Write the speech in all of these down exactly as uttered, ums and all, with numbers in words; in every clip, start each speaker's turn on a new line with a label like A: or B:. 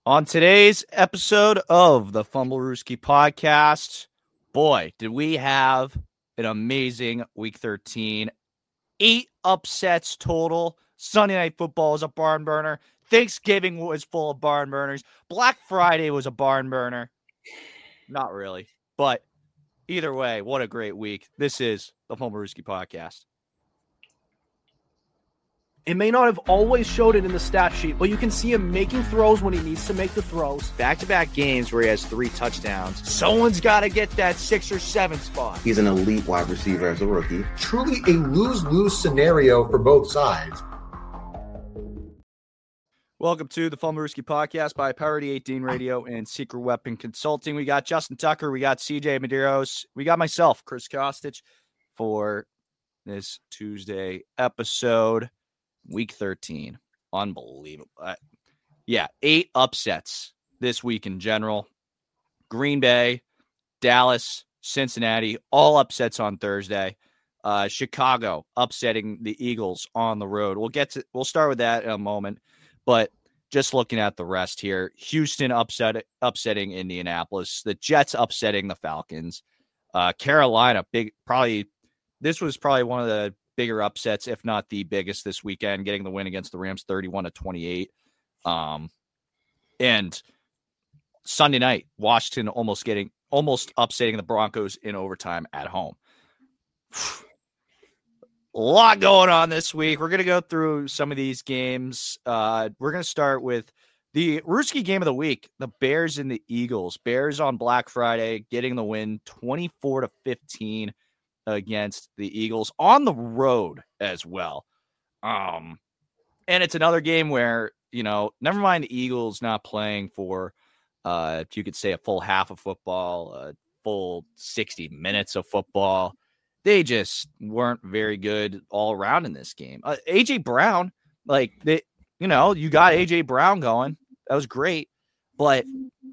A: On today's episode of the Fumblerooski podcast, boy, did we have an amazing week thirteen. Eight upsets total. Sunday Night Football was a barn burner. Thanksgiving was full of barn burners. Black Friday was a barn burner. Not really, but either way, what a great week. This is the Fumblerooski podcast.
B: It may not have always showed it in the stat sheet, but you can see him making throws when he needs to make the throws.
A: Back-to-back games where he has three touchdowns. Someone's got to get that six or seven spot.
C: He's an elite wide receiver as a rookie.
D: Truly a lose-lose scenario for both sides.
A: Welcome to the Fumblerooski podcast by Priority eighteen Radio and Secret Weapon Consulting. We got Justin Tucker. We got C J Medeiros. We got myself, Chris Kostic, for this Tuesday episode. Week thirteen. Unbelievable. Uh, yeah, eight upsets this week in general. Green Bay, Dallas, Cincinnati, all upsets on Thursday. Uh, Chicago upsetting the Eagles on the road. We'll get to we'll start with that in a moment. But just looking at the rest here, Houston upset upsetting Indianapolis, the Jets upsetting the Falcons. Uh, Carolina, big probably this was probably one of the bigger upsets, if not the biggest this weekend, getting the win against the Rams thirty-one to twenty-eight. Um, and Sunday night, Washington almost getting almost upsetting the Broncos in overtime at home. A lot going on this week. We're going to go through some of these games. Uh, we're going to start with the Rooski game of the week, the Bears and the Eagles. Bears on Black Friday getting the win twenty-four to fifteen. Against the Eagles on the road as well. Um, and it's another game where, you know, never mind the Eagles not playing for, uh, you could say a full half of football, a full sixty minutes of football. They just weren't very good all around in this game. Uh, A J Brown, like, they, you know, you got A J Brown going. That was great. But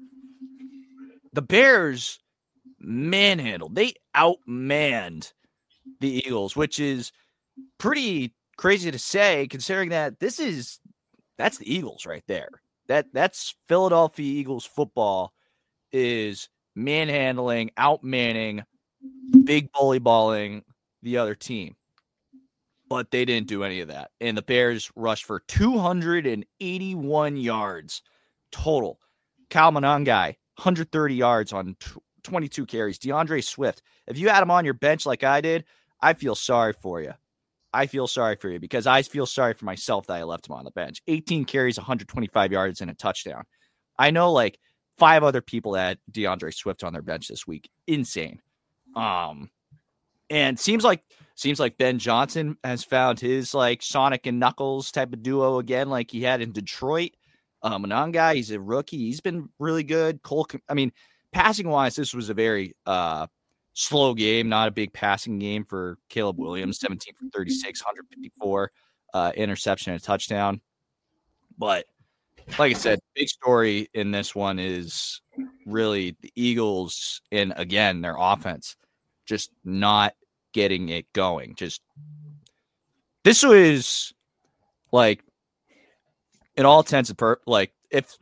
A: the Bears manhandled. They outmanned the Eagles, which is pretty crazy to say, considering that this is that's the Eagles right there. That that's Philadelphia Eagles football is manhandling, outmanning, big bully balling the other team. But they didn't do any of that. And the Bears rushed for two hundred eighty-one yards total. Kyle Monangai, one hundred thirty yards on twenty-two carries. DeAndre Swift, if you had him on your bench like I did, I feel sorry for you. I feel sorry for you because I feel sorry for myself that I left him on the bench. eighteen carries, one hundred twenty-five yards, and a touchdown. I know like five other people that had DeAndre Swift on their bench this week. Insane. Um, and seems like seems like Ben Johnson has found his like Sonic and Knuckles type of duo again, like he had in Detroit. Um, Monangai, he's a rookie. He's been really good. Cole, I mean, passing wise, this was a very uh, slow game, not a big passing game for Caleb Williams, seventeen for thirty-six, one hundred fifty-four, uh, interception and a touchdown. But like I said, big story in this one is really the Eagles and, again, their offense just not getting it going. Just this was like, in all intents and purposes, like if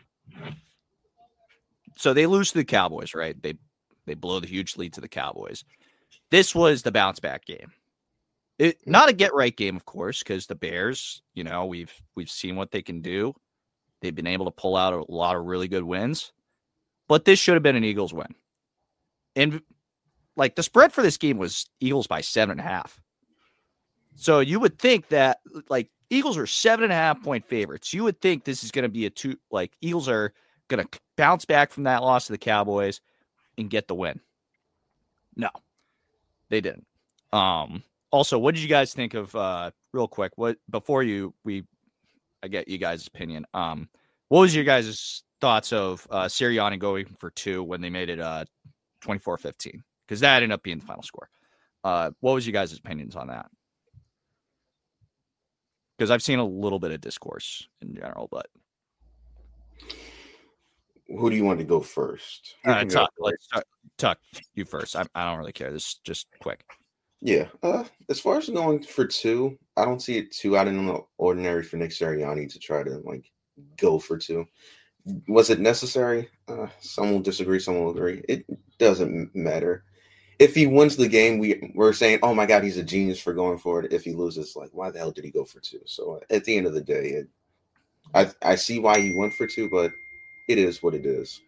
A: so they lose to the Cowboys, right? They they blow the huge lead to the Cowboys. This was the bounce back game. It not a get right game, of course, because the Bears, you know, we've we've seen what they can do. They've been able to pull out a lot of really good wins, but this should have been an Eagles win. And like the spread for this game was Eagles by seven and a half. So you would think that like Eagles are seven and a half point favorites. You would think this is going to be a two, like Eagles are going to bounce back from that loss to the Cowboys and get the win. No, they didn't. Um, also, what did you guys think of, uh, real quick, what, before you, we, I get you guys' opinion. Um, what was your guys' thoughts of, uh, Sirianni going for two when they made it, uh, twenty-four fifteen? Because that ended up being the final score. Uh, what was you guys' opinions on that? Because I've seen a little bit of discourse in general, but
C: who do you want to go first?
A: Uh, Tuck, let's Tuck, Tuck, you first. I, I don't really care. This is just quick.
C: Yeah. Uh, as far as going for two, I don't see it too out of the ordinary for Nick Sirianni to try to like go for two. Was it necessary? Uh, some will disagree, some will agree. It doesn't matter. If he wins the game, we we're saying, "Oh my God, he's a genius for going for it." If he loses, like, why the hell did he go for two? So at the end of the day, it, I I see why he went for two, but it is what it is.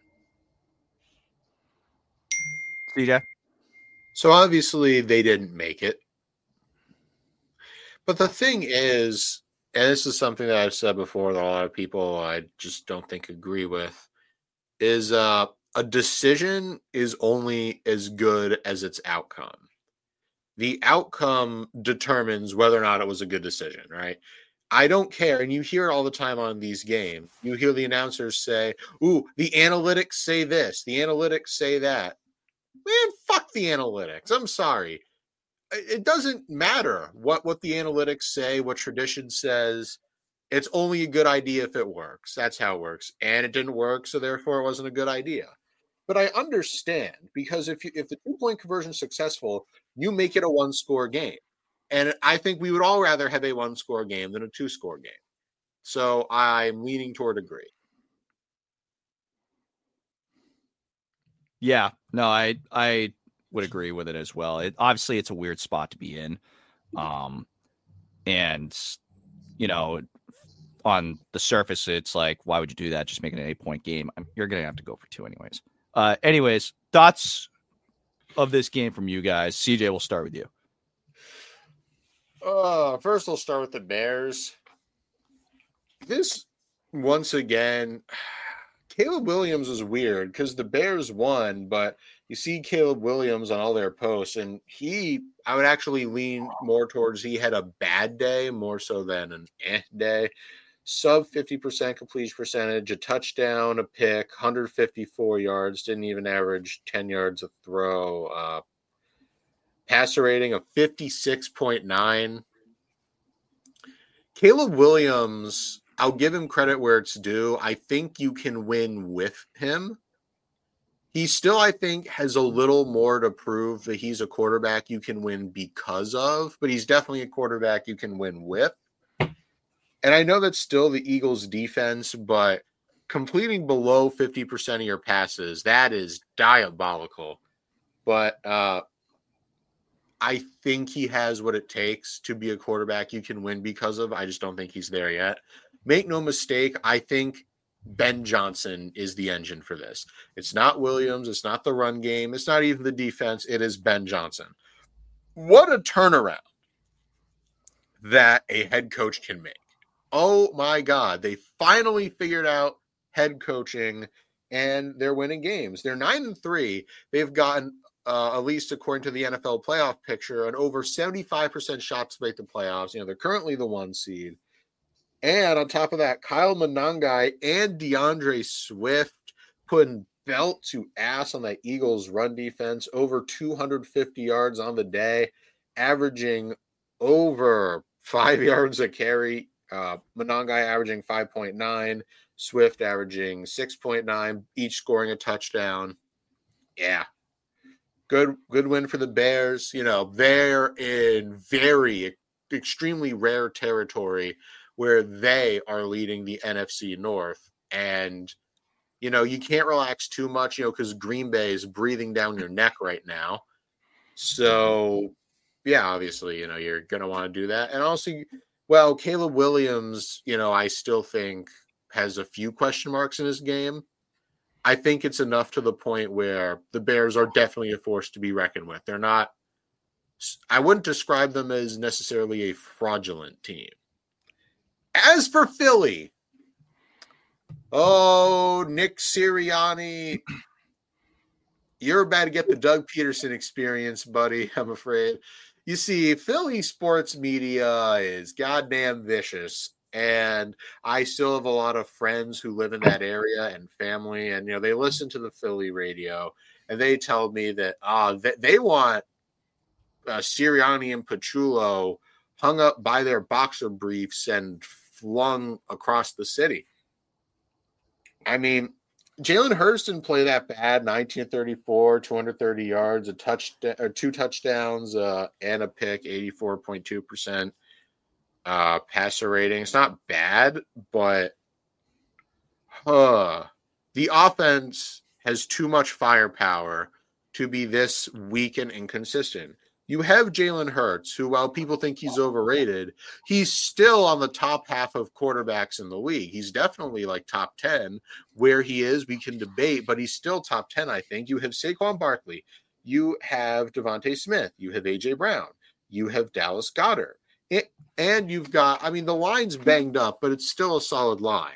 A: C J?
E: So obviously they didn't make it. But the thing is, and this is something that I've said before that a lot of people I just don't think agree with, is uh, a decision is only as good as its outcome. The outcome determines whether or not it was a good decision, right? I don't care. And you hear it all the time on these games. You hear the announcers say, ooh, the analytics say this, the analytics say that. Man, fuck the analytics. I'm sorry. It doesn't matter what, what the analytics say, what tradition says. It's only a good idea if it works. That's how it works. And it didn't work, so therefore it wasn't a good idea. But I understand, because if you, if the two-point conversion is successful, you make it a one-score game. And I think we would all rather have a one-score game than a two-score game. So I'm leaning toward agree.
A: Yeah, no, I I would agree with it as well. It, obviously, it's a weird spot to be in. Um, and, you know, on the surface, it's like, why would you do that? Just make it an eight-point game. You're going to have to go for two anyways. Uh, anyways, thoughts of this game from you guys. C J, we'll start with you.
E: Uh, first, I'll start with the Bears. This, once again, Caleb Williams was weird because the Bears won, but you see Caleb Williams on all their posts, and he, I would actually lean more towards he had a bad day more so than an eh day. Sub fifty percent completion percentage, a touchdown, a pick, one hundred fifty-four yards, didn't even average ten yards a throw. Uh, passer rating of fifty-six point nine. Caleb Williams, I'll give him credit where it's due. I think you can win with him. He still, I think, has a little more to prove that he's a quarterback you can win because of, but he's definitely a quarterback you can win with. And I know that's still the Eagles' defense, but completing below fifty percent of your passes, that is diabolical. But uh, I think he has what it takes to be a quarterback you can win because of. I just don't think he's there yet. Make no mistake, I think Ben Johnson is the engine for this. It's not Williams. It's not the run game. It's not even the defense. It is Ben Johnson. What a turnaround that a head coach can make. Oh, my God. They finally figured out head coaching, and they're winning games. They're nine and three. They've gotten, uh, at least according to the N F L playoff picture, an over seventy-five percent shot to make the playoffs. You know, they're currently the one seed. And on top of that, Kyle Monangai and DeAndre Swift putting belt to ass on that Eagles run defense, over two hundred fifty yards on the day, averaging over five yards a carry. Uh, Monangai averaging five point nine, Swift averaging six point nine, each scoring a touchdown. Yeah. Good, good win for the Bears. You know, they're in very, extremely rare territory where they are leading the N F C North. And, you know, you can't relax too much, you know, because Green Bay is breathing down your neck right now. So, yeah, obviously, you know, you're going to want to do that. And also, well, Caleb Williams, you know, I still think has a few question marks in his game. I think it's enough to the point where the Bears are definitely a force to be reckoned with. They're not, I wouldn't describe them as necessarily a fraudulent team. As for Philly, oh, Nick Sirianni, you're about to get the Doug Peterson experience, buddy, I'm afraid. You see, Philly sports media is goddamn vicious, and I still have a lot of friends who live in that area and family, and, you know, they listen to the Philly radio, and they tell me that uh, they, they want uh, Sirianni and Pachulo hung up by their boxer briefs and flung across the city. I mean, Jalen Hurts didn't play that bad. nineteen thirty-four, two hundred thirty yards, a touch or two touchdowns, uh, and a pick. eighty-four point two percent uh, passer rating. It's not bad, but uh, the offense has too much firepower to be this weak and inconsistent. You have Jalen Hurts, who, while people think he's overrated, he's still on the top half of quarterbacks in the league. He's definitely like top ten. Where he is, we can debate, but he's still top ten, I think. You have Saquon Barkley. You have Devontae Smith. You have A J Brown. You have Dallas Goedert. It, and you've got, I mean, the line's banged up, but it's still a solid line.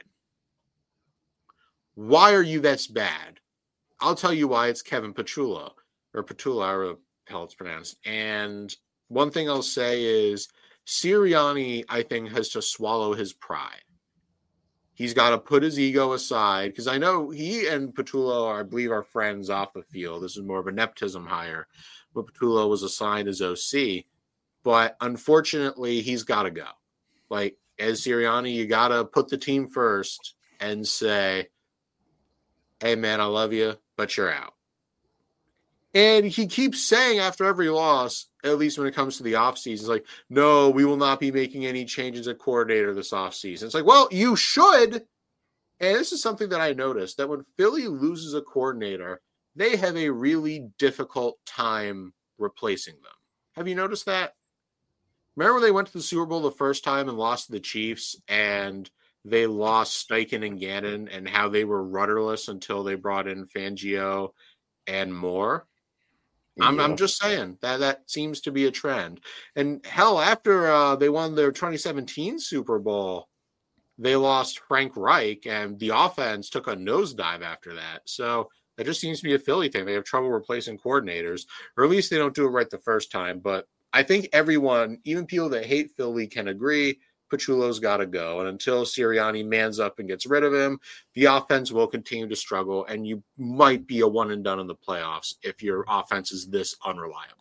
E: Why are you this bad? I'll tell you why. It's Kevin Petrulla, or Petrulla, or how it's pronounced. And one thing I'll say is Sirianni, I think, has to swallow his pride. He's got to put his ego aside, because I know he and Petrulla, are, I believe, are friends off the field. This is more of a nepotism hire, but Petrulla was assigned as O C. But unfortunately, he's got to go. Like, as Sirianni, you got to put the team first and say, hey, man, I love you, but you're out. And he keeps saying after every loss, at least when it comes to the offseason, it's like, no, we will not be making any changes at coordinator this offseason. It's like, well, you should. And this is something that I noticed, that when Philly loses a coordinator, they have a really difficult time replacing them. Have you noticed that? Remember when they went to the Super Bowl the first time and lost to the Chiefs, and they lost Steichen and Gannon, and how they were rudderless until they brought in Fangio and Moore? I'm, yeah. I'm just saying that that seems to be a trend. And hell, after uh, they won their twenty seventeen Super Bowl, they lost Frank Reich, and the offense took a nosedive after that. So that just seems to be a Philly thing. They have trouble replacing coordinators, or at least they don't do it right the first time. But I think everyone, even people that hate Philly, can agree Petrulla's got to go. And until Sirianni mans up and gets rid of him, the offense will continue to struggle, and you might be a one and done in the playoffs if your offense is this unreliable.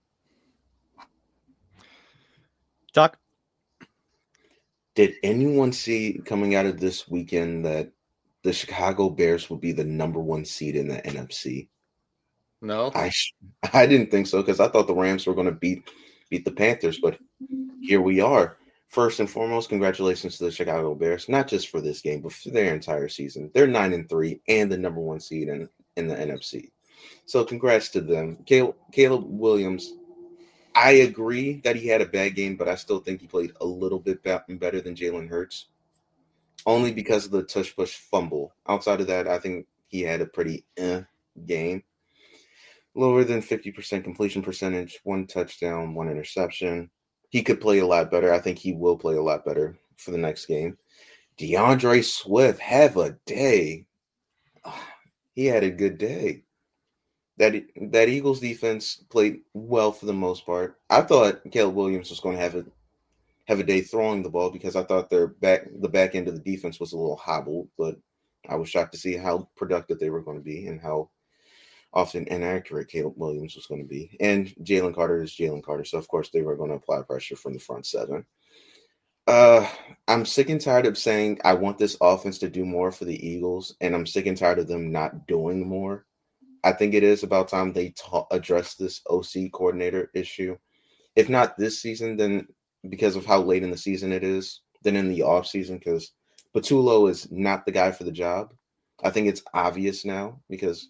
A: Doc?
C: Did anyone see coming out of this weekend that the Chicago Bears will be the number one seed in the N F C?
E: No.
C: I I didn't think so, because I thought the Rams were going to beat beat the Panthers, but here we are. First and foremost, congratulations to the Chicago Bears, not just for this game, but for their entire season. They're nine and three and the number one seed in, in the N F C. So congrats to them. Caleb, Caleb Williams, I agree that he had a bad game, but I still think he played a little bit better than Jalen Hurts, only because of the tush-push fumble. Outside of that, I think he had a pretty eh game. Lower than fifty percent completion percentage, one touchdown, one interception. He could play a lot better. I think he will play a lot better for the next game. DeAndre Swift, have a day. He had a good day. That that Eagles defense played well for the most part. I thought Caleb Williams was going to have a have a day throwing the ball, because I thought their back the back end of the defense was a little hobbled, but I was shocked to see how productive they were going to be and how often inaccurate Caleb Williams was going to be. And Jalen Carter is Jalen Carter, so of course they were going to apply pressure from the front seven. Uh, I'm sick and tired of saying I want this offense to do more for the Eagles, and I'm sick and tired of them not doing more. I think it is about time they ta- address this O C coordinator issue. If not this season, then because of how late in the season it is, then in the offseason, because Petrulla is not the guy for the job. I think it's obvious now, because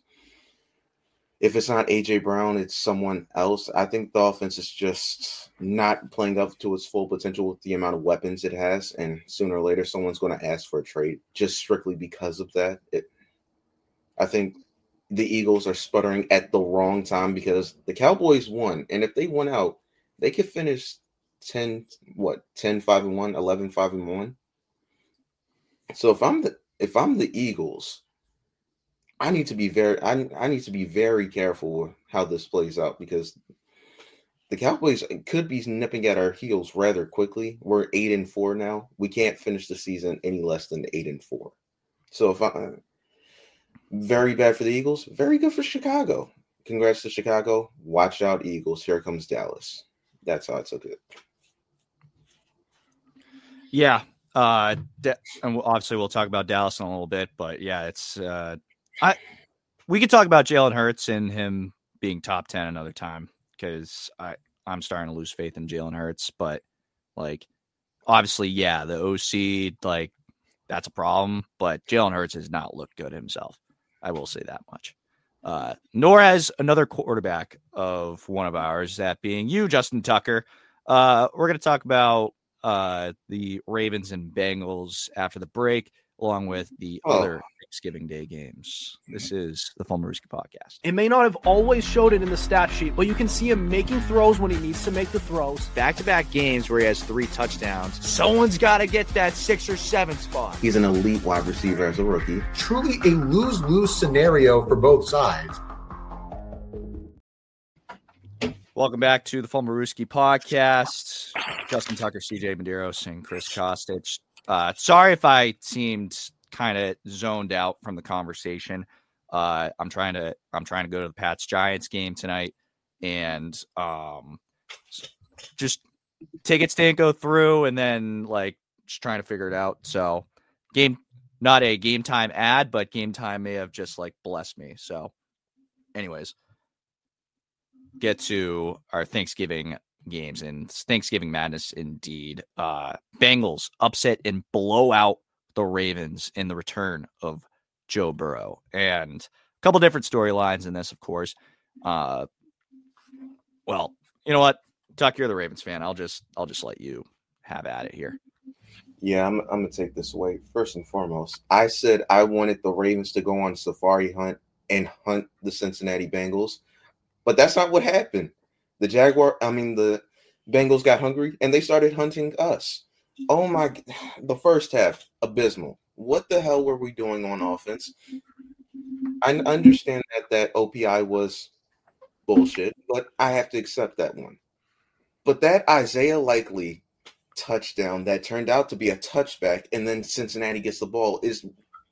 C: if it's not A J Brown, it's someone else. I think the offense is just not playing up to its full potential with the amount of weapons it has, and sooner or later someone's going to ask for a trade just strictly because of that. It, I think the Eagles are sputtering at the wrong time, because the Cowboys won, and if they won out, they could finish ten, what, ten, five and one, eleven, five and one. So if I'm the if I'm the Eagles, I need to be very I, I need to be very careful how this plays out, because the Cowboys could be nipping at our heels rather quickly. We're eight and four now. We can't finish the season any less than eight and four. So if I very bad for the Eagles, very good for Chicago. Congrats to Chicago. Watch out, Eagles. Here comes Dallas. That's how I took it.
A: Yeah. Uh, and obviously we'll talk about Dallas in a little bit, but yeah, it's uh, I we could talk about Jalen Hurts and him being top ten another time, because I I'm starting to lose faith in Jalen Hurts. But like, obviously, yeah, the O C, like that's a problem. But Jalen Hurts has not looked good himself. I will say that much. Uh, nor has another quarterback of one of ours, that being you, Justin Tucker. Uh, we're going to talk about uh, the Ravens and Bengals after the break, along with the
C: Oh.
A: other Thanksgiving Day games. This is the Full Maruski Podcast.
B: It may not have always showed it in the stat sheet, but you can see him making throws when he needs to make the throws.
A: Back-to-back games where he has three touchdowns. Someone's got to get that six or seven spot.
C: He's an elite wide receiver as a rookie.
D: Truly a lose-lose scenario for both sides.
A: Welcome back to the Full Maruski Podcast. Justin Tucker, C J Medeiros, and Chris Kostic. Uh, sorry if I seemed kind of zoned out from the conversation. Uh, I'm trying to I'm trying to go to the Pats Giants game tonight, and um, just tickets didn't go through, and then like just trying to figure it out. So game, not a game time ad, but game time may have just like blessed me. So, anyways, get to our Thanksgiving games and Thanksgiving madness indeed. Uh, Bengals upset and blow out the Ravens in the return of Joe Burrow, and a couple different storylines in this, of course. Uh, well, you know what, Tuck, you're the Ravens fan. I'll just I'll just let you have at it here.
C: Yeah, I'm, I'm gonna take this away. First and foremost, I said I wanted the Ravens to go on a safari hunt and hunt the Cincinnati Bengals, but that's not what happened. The Jaguar, I mean the Bengals got hungry and they started hunting us. Oh my! The first half, abysmal. What the hell were we doing on offense? I understand that that O P I was bullshit, but I have to accept that one. But that Isaiah Likely touchdown that turned out to be a touchback, and then Cincinnati gets the ball is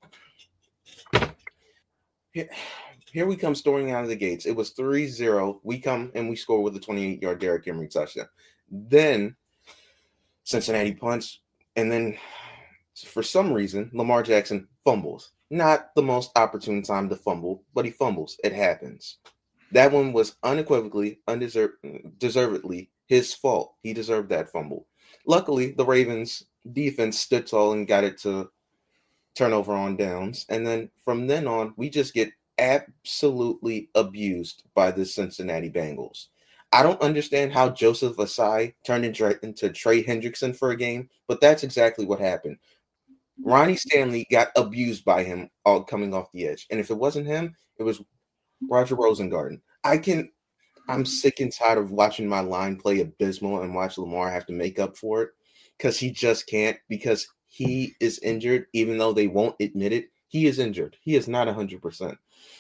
C: here, here we come storming out of the gates. It was three zero. We come and we score with a twenty-eight-yard Derrick Henry touchdown. Then Cincinnati punts, and then for some reason, Lamar Jackson fumbles. Not the most opportune time to fumble, but he fumbles. It happens. That one was unequivocally, undeservedly his fault. He deserved that fumble. Luckily, the Ravens defense stood tall and got it to turnover on downs. And then from then on, we just get absolutely abused by the Cincinnati Bengals. I don't understand how Joseph Asai turned into, into Trey Hendrickson for a game, but that's exactly what happened. Ronnie Stanley got abused by him all coming off the edge. And if it wasn't him, it was Roger Rosengarten. I can, I'm sick and tired of watching my line play abysmal and watch Lamar have to make up for it because he just can't, because he is injured, even though they won't admit it. He is injured. He is not one hundred percent.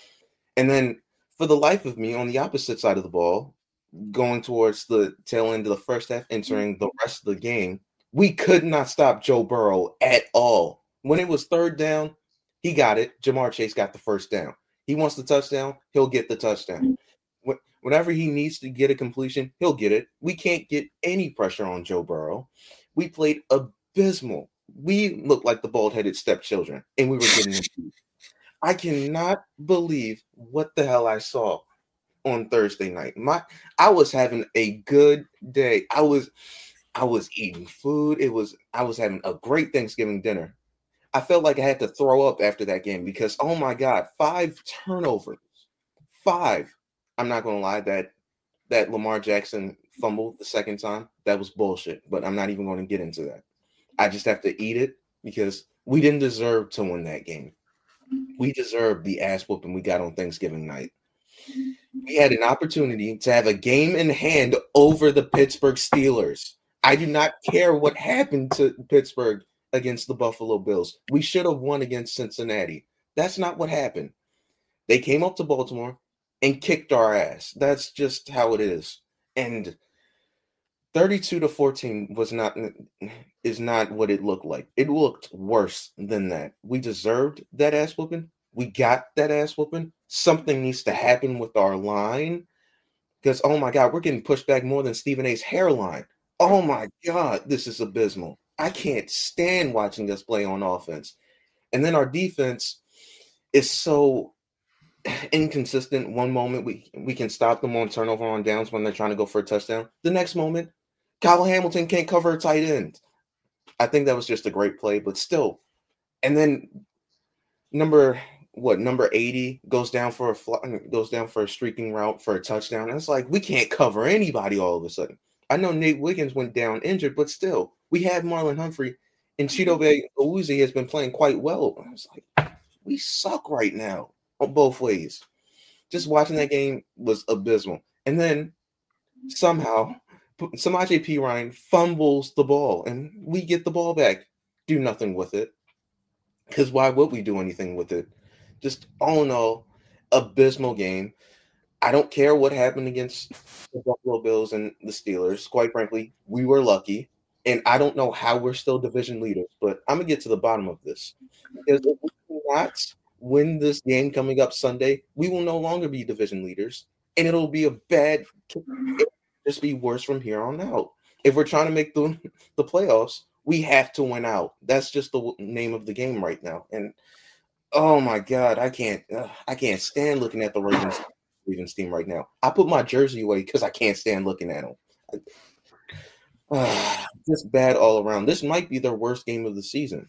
C: And then for the life of me, on the opposite side of the ball, going towards the tail end of the first half, entering the rest of the game, we could not stop Joe Burrow at all. When it was third down, he got it. Jamar Chase got the first down. He wants the touchdown, he'll get the touchdown. Whenever he needs to get a completion, he'll get it. We can't get any pressure on Joe Burrow. We played abysmal. We looked like the bald-headed stepchildren, and we were getting it. I cannot believe what the hell I saw on Thursday night. My, I was having a good day. I was, I was eating food. It was, I was having a great Thanksgiving dinner. I felt like I had to throw up after that game because, oh my God, five turnovers, five. I'm not going to lie, that that Lamar Jackson fumbled the second time, that was bullshit, but I'm not even going to get into that. I just have to eat it because we didn't deserve to win that game. We deserved the ass whooping we got on Thanksgiving night. We had an opportunity to have a game in hand over the Pittsburgh Steelers. I do not care what happened to Pittsburgh against the Buffalo Bills. We should have won against Cincinnati. That's not what happened. They came up to Baltimore and kicked our ass. That's just how it is. And thirty-two to fourteen was not is not what it looked like. It looked worse than that. We deserved that ass whooping. We got that ass whooping. Something needs to happen with our line because, oh my God, we're getting pushed back more than Stephen A's hairline. Oh my God, this is abysmal. I can't stand watching us play on offense. And then our defense is so inconsistent. One moment we, we can stop them on turnover on downs when they're trying to go for a touchdown. The next moment, Kyle Hamilton can't cover a tight end. I think that was just a great play, but still, and then number what number eighty goes down for a fl- goes down for a streaking route for a touchdown. And it's like we can't cover anybody all of a sudden. I know Nate Wiggins went down injured, but still, we had Marlon Humphrey and Chidobe Awuzie has been playing quite well. I was like, we suck right now on both ways. Just watching that game was abysmal. And then somehow Samaje Perine fumbles the ball and we get the ball back. Do nothing with it. Because why would we do anything with it? Just all in all, abysmal game. I don't care what happened against the Buffalo Bills and the Steelers. Quite frankly, we were lucky. And I don't know how we're still division leaders, but I'm going to get to the bottom of this. Because if we do not win this game coming up Sunday, we will no longer be division leaders. And it'll be a bad – it'll just be worse from here on out. If we're trying to make the, the playoffs, we have to win out. That's just the name of the game right now. And, oh, my God, I can't uh, I can't stand looking at the Ravens, Ravens team right now. I put my jersey away because I can't stand looking at them. I, Uh, just bad all around. This might be their worst game of the season.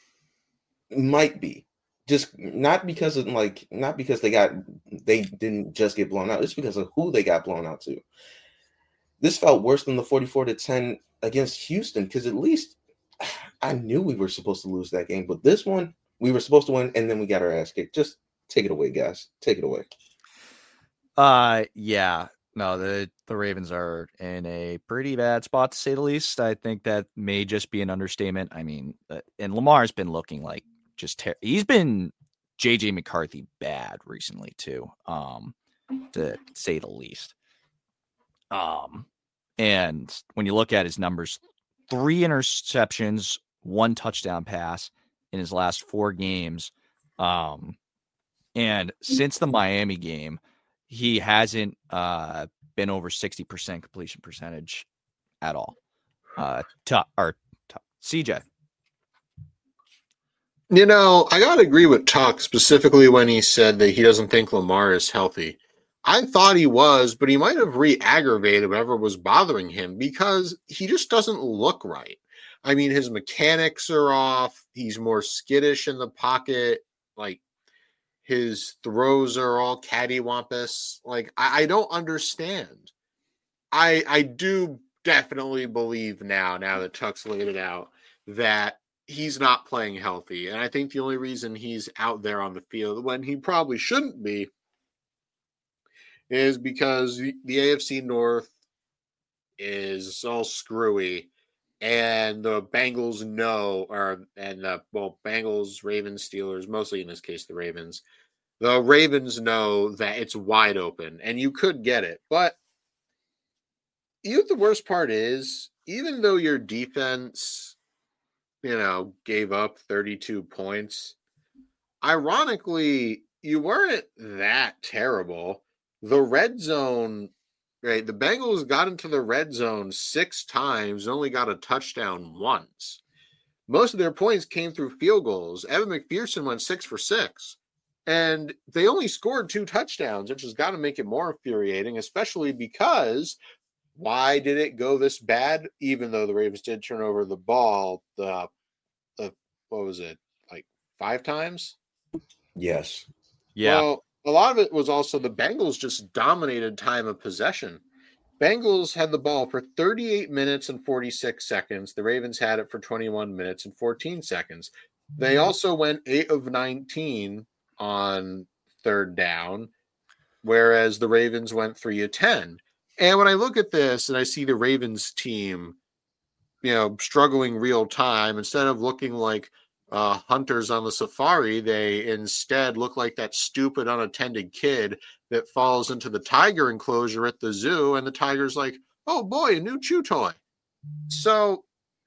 C: Might be. Just not because of like not because they got they didn't just get blown out. It's because of who they got blown out to. This felt worse than the forty-four to ten against Houston because at least I knew we were supposed to lose that game, but this one we were supposed to win and then we got our ass kicked. Just take it away, guys. Take it away.
A: Uh yeah. No, the, the Ravens are in a pretty bad spot, to say the least. I think that may just be an understatement. I mean, uh, and Lamar's been looking like just ter- he's been J J McCarthy bad recently too, um, to say the least. Um, and when you look at his numbers, three interceptions, one touchdown pass in his last four games, um, and since the Miami game, he hasn't uh, been over sixty percent completion percentage at all. Uh, to, or to, C J.
E: You know, I got to agree with Tuck, specifically when he said that he doesn't think Lamar is healthy. I thought he was, but he might have re-aggravated whatever was bothering him because he just doesn't look right. I mean, his mechanics are off. He's more skittish in the pocket. Like, his throws are all cattywampus. Like, I, I don't understand. I I do definitely believe now, now that Tuck's laid it out, that he's not playing healthy. And I think the only reason he's out there on the field when he probably shouldn't be is because the A F C North is all screwy. And the Bengals know, or and the well, Bengals, Ravens, Steelers, mostly in this case the Ravens. The Ravens know that it's wide open, and you could get it. But you know, the worst part is, even though your defense, you know, gave up thirty-two points, ironically, you weren't that terrible. The red zone. Right, the Bengals got into the red zone six times, only got a touchdown once. Most of their points came through field goals. Evan McPherson went six for six, and they only scored two touchdowns, which has got to make it more infuriating, especially because why did it go this bad? Even though the Ravens did turn over the ball, the, the what was it, like five times?
C: Yes.
A: Yeah.
E: Well, a lot of it was also the Bengals just dominated time of possession. Bengals had the ball for thirty-eight minutes and forty-six seconds. The Ravens had it for twenty-one minutes and fourteen seconds. They also went eight of nineteen on third down, whereas the Ravens went three of ten. And when I look at this and I see the Ravens team, you know, struggling real time, instead of looking like Uh, hunters on the safari, they instead look like that stupid unattended kid that falls into the tiger enclosure at the zoo, and the tiger's like, oh boy, a new chew toy. So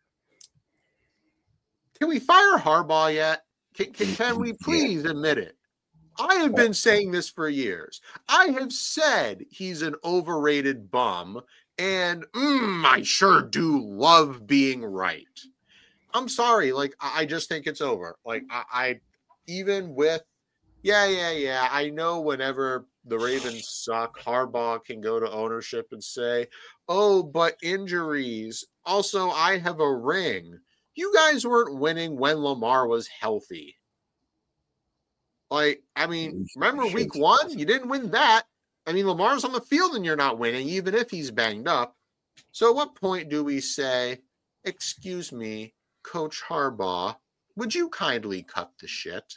E: can we fire Harbaugh yet? Can, can, can we please admit it? I have been saying this for years. I have said he's an overrated bum, and mm, I sure do love being right. I'm sorry. Like, I just think it's over. Like, I, I, even with, yeah, yeah, yeah. I know whenever the Ravens suck, Harbaugh can go to ownership and say, oh, but injuries. Also, I have a ring. You guys weren't winning when Lamar was healthy. Like, I mean, remember week one? You didn't win that. I mean, Lamar's on the field and you're not winning, even if he's banged up. So at what point do we say, excuse me, Coach Harbaugh, would you kindly cut the shit?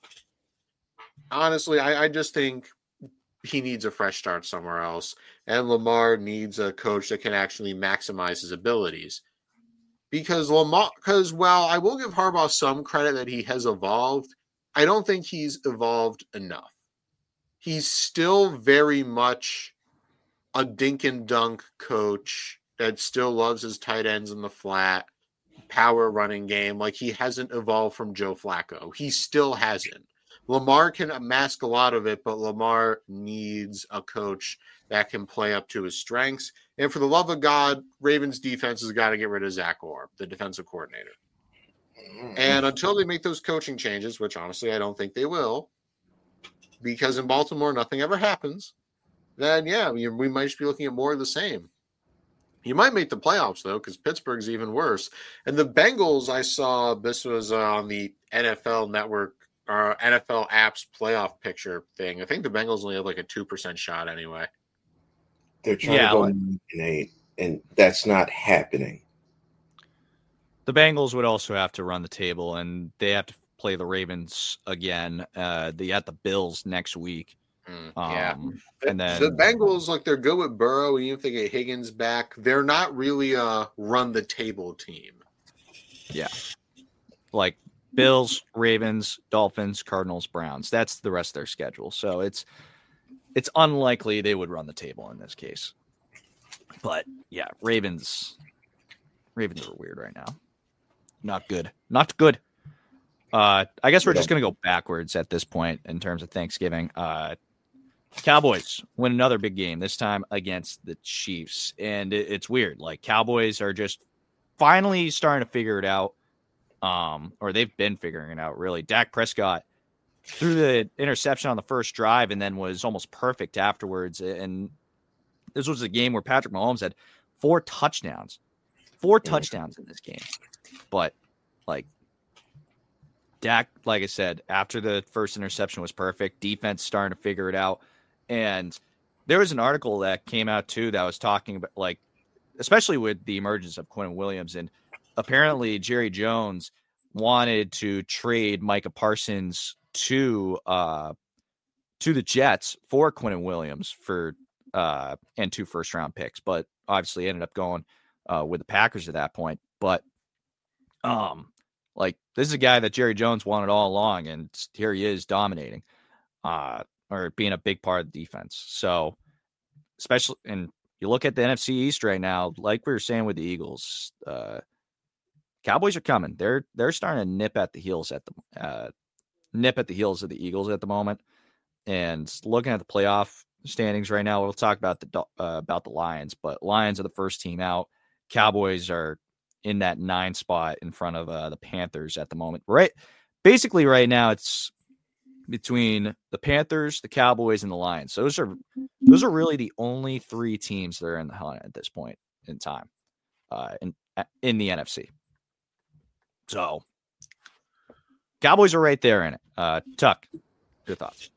E: Honestly, I, I just think he needs a fresh start somewhere else. And Lamar needs a coach that can actually maximize his abilities. Because Lamar, because, well, I will give Harbaugh some credit that he has evolved. I don't think he's evolved enough. He's still very much a dink and dunk coach that still loves his tight ends in the flat, power running game. Like, he hasn't evolved from Joe Flacco. He still hasn't. Lamar can mask a lot of it, but Lamar needs a coach that can play up to his strengths. And for the love of God, Ravens defense has got to get rid of Zach Orr, the defensive coordinator. And until they make those coaching changes, which honestly I don't think they will, because in Baltimore nothing ever happens, then yeah, we, we might just be looking at more of the same. You might make the playoffs, though, because Pittsburgh's even worse. And the Bengals, I saw, this was uh, on the N F L Network, or N F L apps playoff picture thing. I think the Bengals only have like a two percent shot anyway.
C: They're trying
A: Yeah,
C: to go
A: like-
C: nine and eight, and that's not happening.
A: The Bengals would also have to run the table, and they have to play the Ravens again. Uh, they got the Bills next week.
E: Mm,
A: Um,
E: yeah.
A: And then
E: The Bengals, like, they're good with Burrow, and even if they get Higgins back, they're not really a run-the-table team.
A: Yeah. Like Bills, Ravens, Dolphins, Cardinals, Browns. That's the rest of their schedule. So it's it's unlikely they would run the table in this case. But yeah, Ravens Ravens are weird right now. Not good. Not good. Uh, I guess we're just going to go backwards at this point in terms of Thanksgiving. Uh, Cowboys win another big game, this time against the Chiefs. And it, it's weird. Like, Cowboys are just finally starting to figure it out. Um, or they've been figuring it out, really. Dak Prescott threw the interception on the first drive and then was almost perfect afterwards. And this was a game where Patrick Mahomes had four touchdowns. Four touchdowns in this game. But, like, Dak, like I said, after the first interception was perfect, defense starting to figure it out. And there was an article that came out, too, that was talking about, like, especially with the emergence of Quentin Williams. And apparently Jerry Jones wanted to trade Micah Parsons to uh, to the Jets for Quentin Williams for uh, and two first-round picks. But obviously ended up going uh, with the Packers at that point. But, um, like, this is a guy that Jerry Jones wanted all along, and here he is dominating, uh, or being a big part of the defense. So, especially, and you look at the N F C East right now, like we were saying with the Eagles, uh, Cowboys are coming. They're they're starting to nip at the heels at the uh, nip at the heels of the Eagles at the moment. And looking at the playoff standings right now, we'll talk about the uh, about the Lions, but Lions are the first team out. Cowboys are in that nine spot in front of uh, the Panthers at the moment. Right, basically right now it's between the Panthers, the Cowboys, and the Lions. So those are those are really the only three teams that are in the hunt at this point in time, uh, in in the N F C. So Cowboys are right there in it. Uh, Tuck, your thoughts?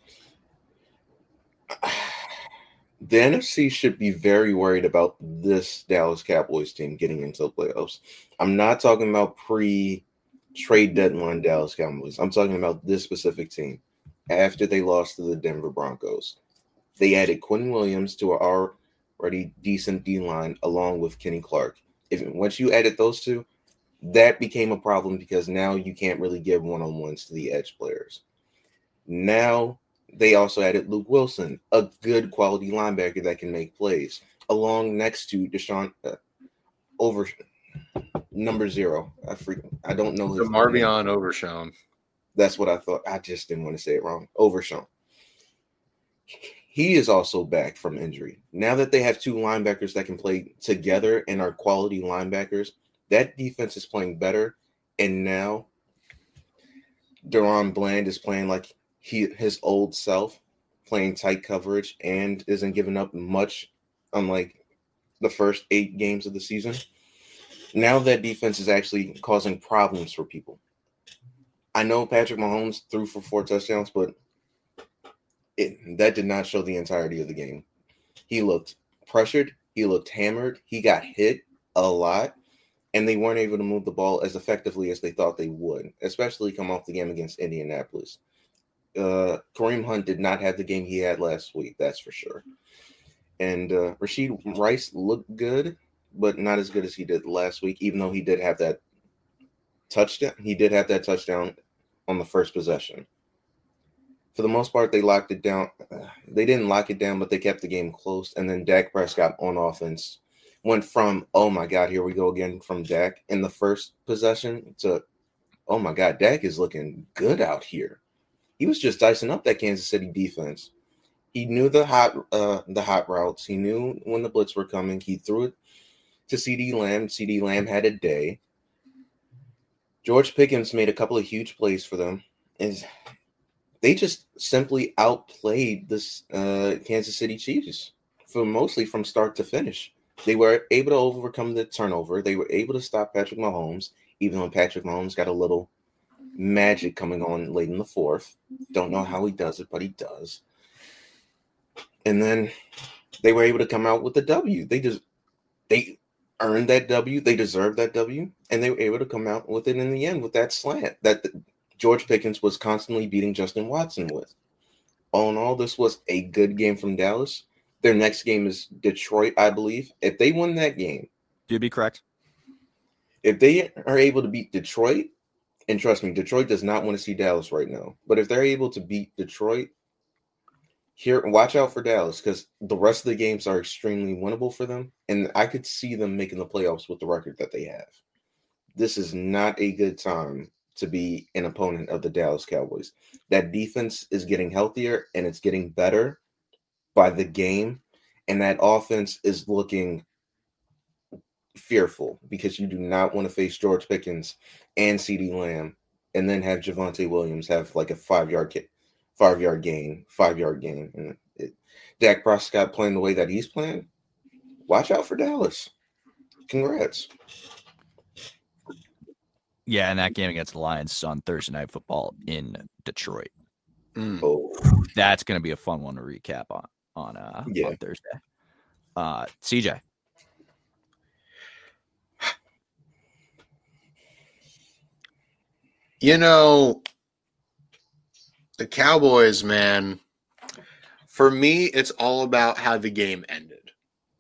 C: The N F C should be very worried about this Dallas Cowboys team getting into the playoffs. I'm not talking about pre-trade deadline Dallas Cowboys. I'm talking about this specific team. After they lost to the Denver Broncos, they added Quentin Williams to our already decent D-line along with Kenny Clark. If once you added those two, that became a problem because now you can't really give one-on-ones to the edge players. Now they also added Luke Wilson, a good quality linebacker that can make plays, along next to Deshaun uh, over number zero. I freak, I don't know his
E: Marvion Overshown.
C: That's what I thought. I just didn't want to say it wrong. Overshown. He is also back from injury. Now that they have two linebackers that can play together and are quality linebackers, that defense is playing better. And now DaRon Bland is playing like he his old self, playing tight coverage and isn't giving up much, unlike the first eight games of the season. now that defense is actually causing problems for people. I know Patrick Mahomes threw for four touchdowns, but it, that did not show the entirety of the game. He looked pressured. He looked hammered. He got hit a lot, and they weren't able to move the ball as effectively as they thought they would, especially come off the game against Indianapolis. Uh, Kareem Hunt did not have the game he had last week, that's for sure. And uh, Rashid Rice looked good, but not as good as he did last week, even though he did have that touchdown. He did have that touchdown on the first possession. For the most part, they locked it down. They didn't lock it down, but they kept the game close. And then Dak Prescott on offense went from, oh, my God, here we go again from Dak in the first possession to, oh, my God, Dak is looking good out here. He was just dicing up that Kansas City defense. He knew the hot uh, the hot routes. He knew when the blitz were coming. He threw it to CeeDee Lamb. CeeDee Lamb had a day. George Pickens made a couple of huge plays for them. And they just simply outplayed this uh, Kansas City Chiefs for mostly from start to finish. They were able to overcome the turnover. They were able to stop Patrick Mahomes, even though Patrick Mahomes got a little magic coming on late in the fourth. Don't know how he does it, but he does. And then they were able to come out with the W. They just they earned that W. They deserved that W, and they were able to come out with it in the end with that slant that the, George Pickens was constantly beating Justin Watson with. All in all, this was a good game from Dallas. Their next game is Detroit, I believe. If they win that game,
A: you'd be correct.
C: If they are able to beat Detroit, and trust me, Detroit does not want to see Dallas right now. But if they're able to beat Detroit, here, watch out for Dallas because the rest of the games are extremely winnable for them. And I could see them making the playoffs with the record that they have. This is not a good time to be an opponent of the Dallas Cowboys. That defense is getting healthier and it's getting better by the game. And that offense is looking fearful because you do not want to face George Pickens and CeeDee Lamb and then have Javonte Williams have like a five-yard kick. Five-yard gain, five-yard gain. And it, Dak Prescott playing the way that he's playing, watch out for Dallas. Congrats.
A: Yeah, and that game against the Lions on Thursday Night Football in Detroit.
C: Mm. Oh.
A: That's going to be a fun one to recap on on, uh,
C: yeah.
A: on Thursday. Uh, C J.
E: You know, the Cowboys, man, for me, it's all about how the game ended.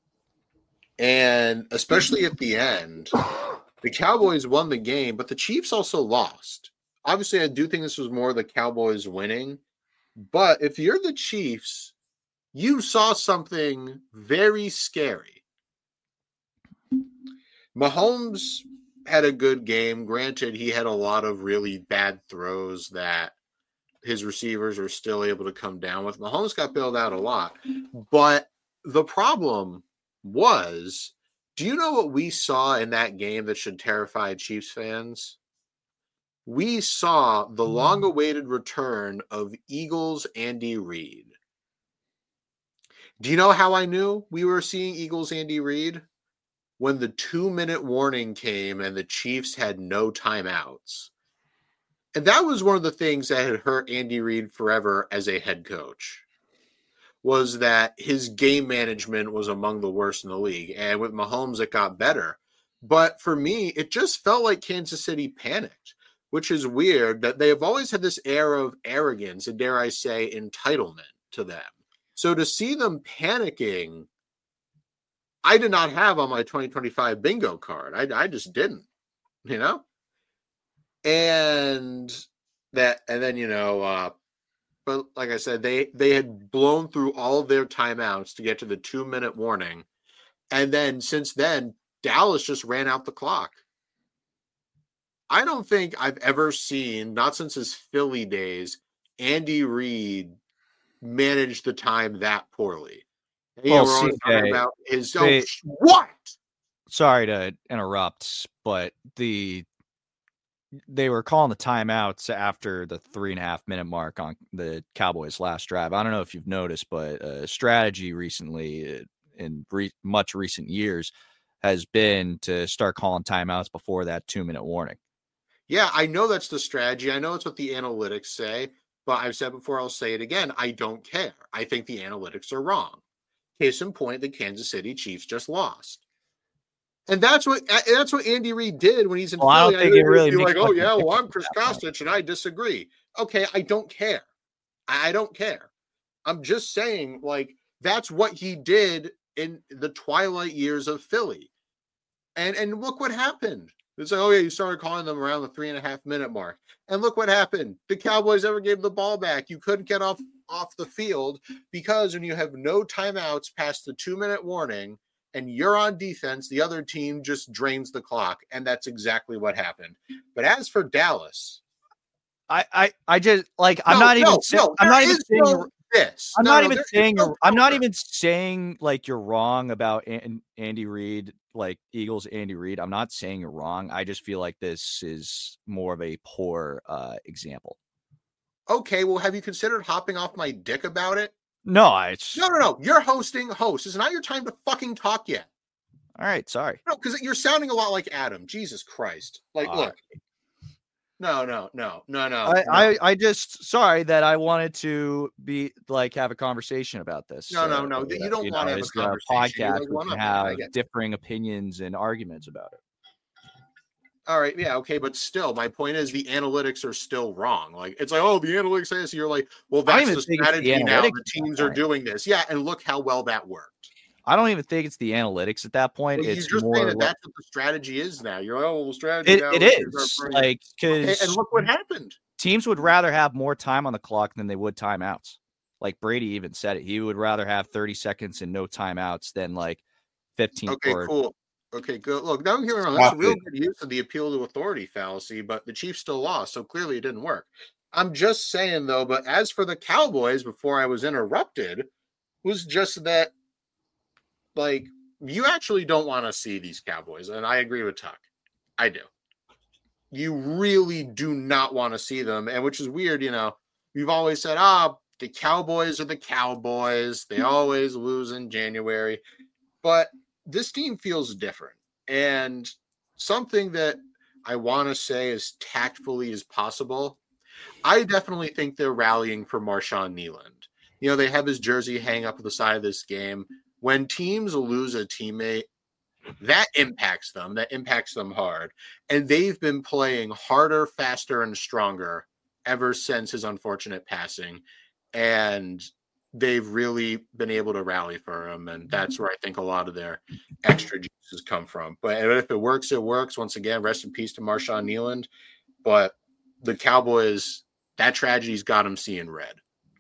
E: And especially at the end, the Cowboys won the game, but the Chiefs also lost. Obviously, I do think this was more the Cowboys winning. But if you're the Chiefs, you saw something very scary. Mahomes had a good game. Granted, he had a lot of really bad throws that his receivers are still able to come down with. Mahomes got bailed out a lot. But the problem was, do you know what we saw in that game that should terrify Chiefs fans? We saw the long-awaited return of Eagles Andy Reid. Do you know how I knew we were seeing Eagles Andy Reid? When the two-minute warning came and the Chiefs had no timeouts. And that was one of the things that had hurt Andy Reid forever as a head coach, was that his game management was among the worst in the league. And with Mahomes, it got better. But for me, it just felt like Kansas City panicked, which is weird that they have always had this air of arrogance and, dare I say, entitlement to them. So to see them panicking, I did not have on my twenty twenty-five bingo card. I, I just didn't, you know? And that, and then, you know, uh, but like I said, they, they had blown through all of their timeouts to get to the two minute warning. And then since then, Dallas just ran out the clock. I don't think I've ever seen, not since his Philly days, Andy Reid manage the time that poorly. Yeah,
A: well,
E: we're always
A: C J,
E: talking about his
A: they,
E: oh, what?
A: Sorry to interrupt, but the they were calling the timeouts after the three and a half minute mark on the Cowboys' last drive. I don't know if you've noticed, but uh, strategy recently in re- much recent years has been to start calling timeouts before that two minute warning.
E: Yeah, I know that's the strategy. I know it's what the analytics say, but I've said before, I'll say it again. I don't care. I think the analytics are wrong. Case in point, the Kansas City Chiefs just lost. And that's what that's what Andy Reid did when he's in
A: well,
E: Philly.
A: I don't think I it really
E: be like, oh, yeah, well, I'm Chris Kostic, and I disagree. Okay, I don't care. I don't care. I'm just saying, like, that's what he did in the twilight years of Philly. And, and look what happened. It's like, oh, yeah, you started calling them around the three and a half minute mark. And look what happened. The Cowboys never gave the ball back. You couldn't get off, off the field because when you have no timeouts past the two minute warning and you're on defense, the other team just drains the clock. And that's exactly what happened. But as for Dallas,
A: I, I, I just like, I'm
E: no,
A: not even
E: no,
A: saying,
E: no,
A: I'm not even saying,
E: no this.
A: I'm
E: no,
A: not
E: no,
A: even saying,
E: no
A: I'm not even saying like you're wrong about An- Andy Reid, like Eagles, Andy Reid. I'm not saying you're wrong. I just feel like this is more of a poor uh, example.
E: Okay, well, have you considered hopping off my dick about it?
A: No, I.
E: No, no, no. You're hosting host. It's not your time to fucking talk yet.
A: All right, sorry.
E: No, because you're sounding a lot like Adam. Jesus Christ. Like, uh, look. No, no, no, no, no.
A: I,
E: no.
A: I, I just sorry that I wanted to be like have a conversation about this.
E: No, no,
A: uh,
E: no. You don't
A: you
E: want
A: know,
E: to have a
A: it's
E: conversation.
A: podcast.
E: Like,
A: We can have differing opinions and arguments about it.
E: All right, yeah, okay, but still, my point is the analytics are still wrong. Like, it's like, oh, the analytics say this. You're like, well, that's the strategy the now. The teams are doing this, yeah, and look how well that worked.
A: I don't even think it's the analytics at that point.
E: Well,
A: it's
E: you're just
A: more
E: saying that
A: what,
E: that's what the strategy is now. You're like, oh, well, strategy.
A: It,
E: now
A: it is like because
E: okay, and look what happened.
A: Teams would rather have more time on the clock than they would timeouts. Like Brady even said it. He would rather have thirty seconds and no timeouts than like fifteen.
E: Okay,
A: or,
E: cool. Okay, good. Look, don't get me wrong. That's a real good use of the appeal to authority fallacy, but the Chiefs still lost, so clearly it didn't work. I'm just saying, though, but as for the Cowboys, before I was interrupted, was just that, like, you actually don't want to see these Cowboys, and I agree with Tuck. I do. You really do not want to see them, and which is weird, you know. We've always said, ah, the Cowboys are the Cowboys. They always lose in January. But this team feels different. And something that I want to say as tactfully as possible, I definitely think they're rallying for Marshawn Kneeland. You know, they have his jersey hang up at the side of this game. When teams lose a teammate, that impacts them. That impacts them hard. And they've been playing harder, faster, and stronger ever since his unfortunate passing. And they've really been able to rally for him. And that's where I think a lot of their extra juices come from. But if it works, it works. Once again, rest in peace to Marshawn Kneeland. But the Cowboys, that tragedy's got them seeing red.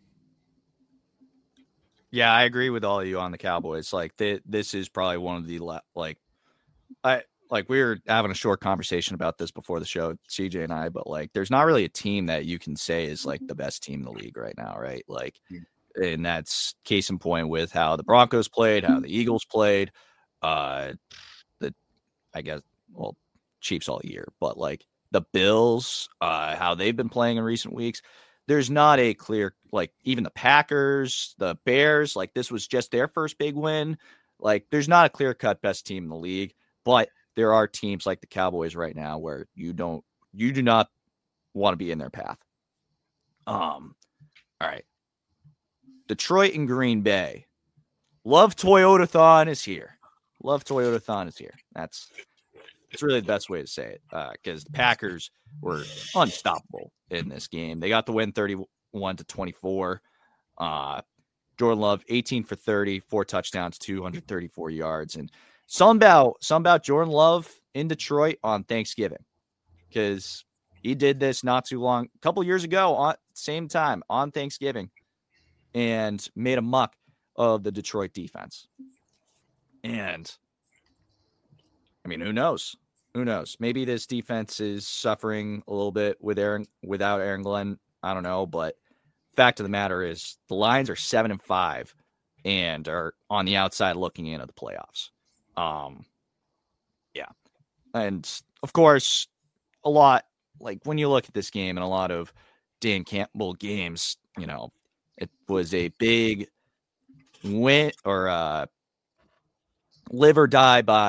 A: Yeah, I agree with all of you on the Cowboys. Like, they, this is probably one of the, like, I like we were having a short conversation about this before the show, C J and I, but like, there's not really a team that you can say is like the best team in the league right now, right? Like, and that's case in point with how the Broncos played, how the Eagles played, uh, the, I guess, well, Chiefs all year, but like the Bills, uh, how they've been playing in recent weeks. There's not a clear, like even the Packers, the Bears, like this was just their first big win. Like there's not a clear cut best team in the league, but there are teams like the Cowboys right now where you don't, you do not want to be in their path. Um, all right. Detroit and Green Bay. Love Toyota-thon is here. Love Toyota-thon is here. That's, it's really the best way to say it because uh, the Packers were unstoppable in this game. They got the win thirty-one to twenty-four. Uh, Jordan Love, eighteen for thirty, four touchdowns, two hundred thirty-four yards. And some about, some about Jordan Love in Detroit on Thanksgiving because he did this not too long, a couple years ago, on same time on Thanksgiving, and made a muck of the Detroit defense. And I mean, who knows? Who knows? Maybe this defense is suffering a little bit with Aaron, without Aaron Glenn. I don't know, but fact of the matter is the Lions are seven and five and are on the outside looking into the playoffs. Um, yeah. And of course, a lot, like when you look at this game and a lot of Dan Campbell games, you know, it was a big win or uh, live or die by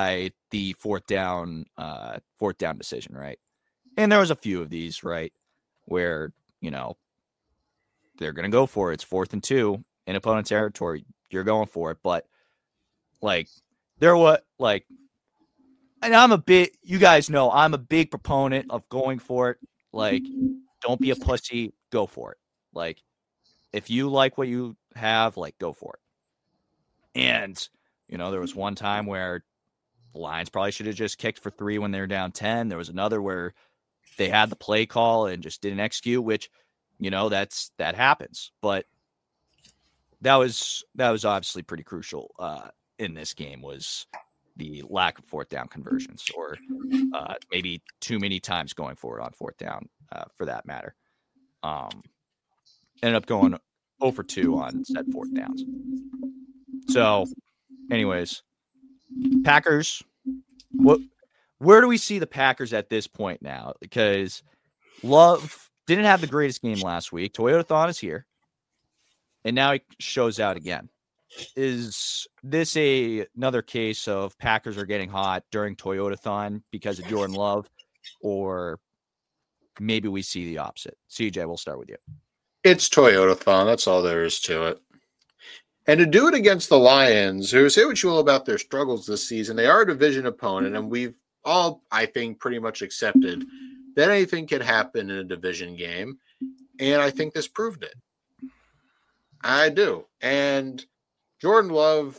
A: the fourth down, uh, fourth down decision, right? And there was a few of these, right, where, you know, they're going to go for it. It's fourth and two in opponent territory. You're going for it. But, like, there was, like, and I'm a big, you guys know, I'm a big proponent of going for it. Like, don't be a pussy. Go for it. Like, if you like what you have, like, go for it. And, you know, there was one time where the Lions probably should have just kicked for three when they were down ten. There was another where they had the play call and just didn't execute, which, you know, that's, that happens. But that was, that was obviously pretty crucial uh, in this game, was the lack of fourth down conversions, or uh, maybe too many times going for it on fourth down, uh, for that matter. Um, ended up going oh for two on said fourth downs. So, anyways, Packers, what, where do we see the Packers at this point now? Because Love didn't have the greatest game last week. Toyotathon is here, and now he shows out again. Is this a another case of Packers are getting hot during Toyotathon because of Jordan Love, or maybe we see the opposite? C J, we'll start with you.
E: It's Toyotathon. That's all there is to it. And to do it against the Lions, who, say what you will about their struggles this season, they are a division opponent, and we've all, I think, pretty much accepted that anything can happen in a division game, and I think this proved it. I do. And Jordan Love,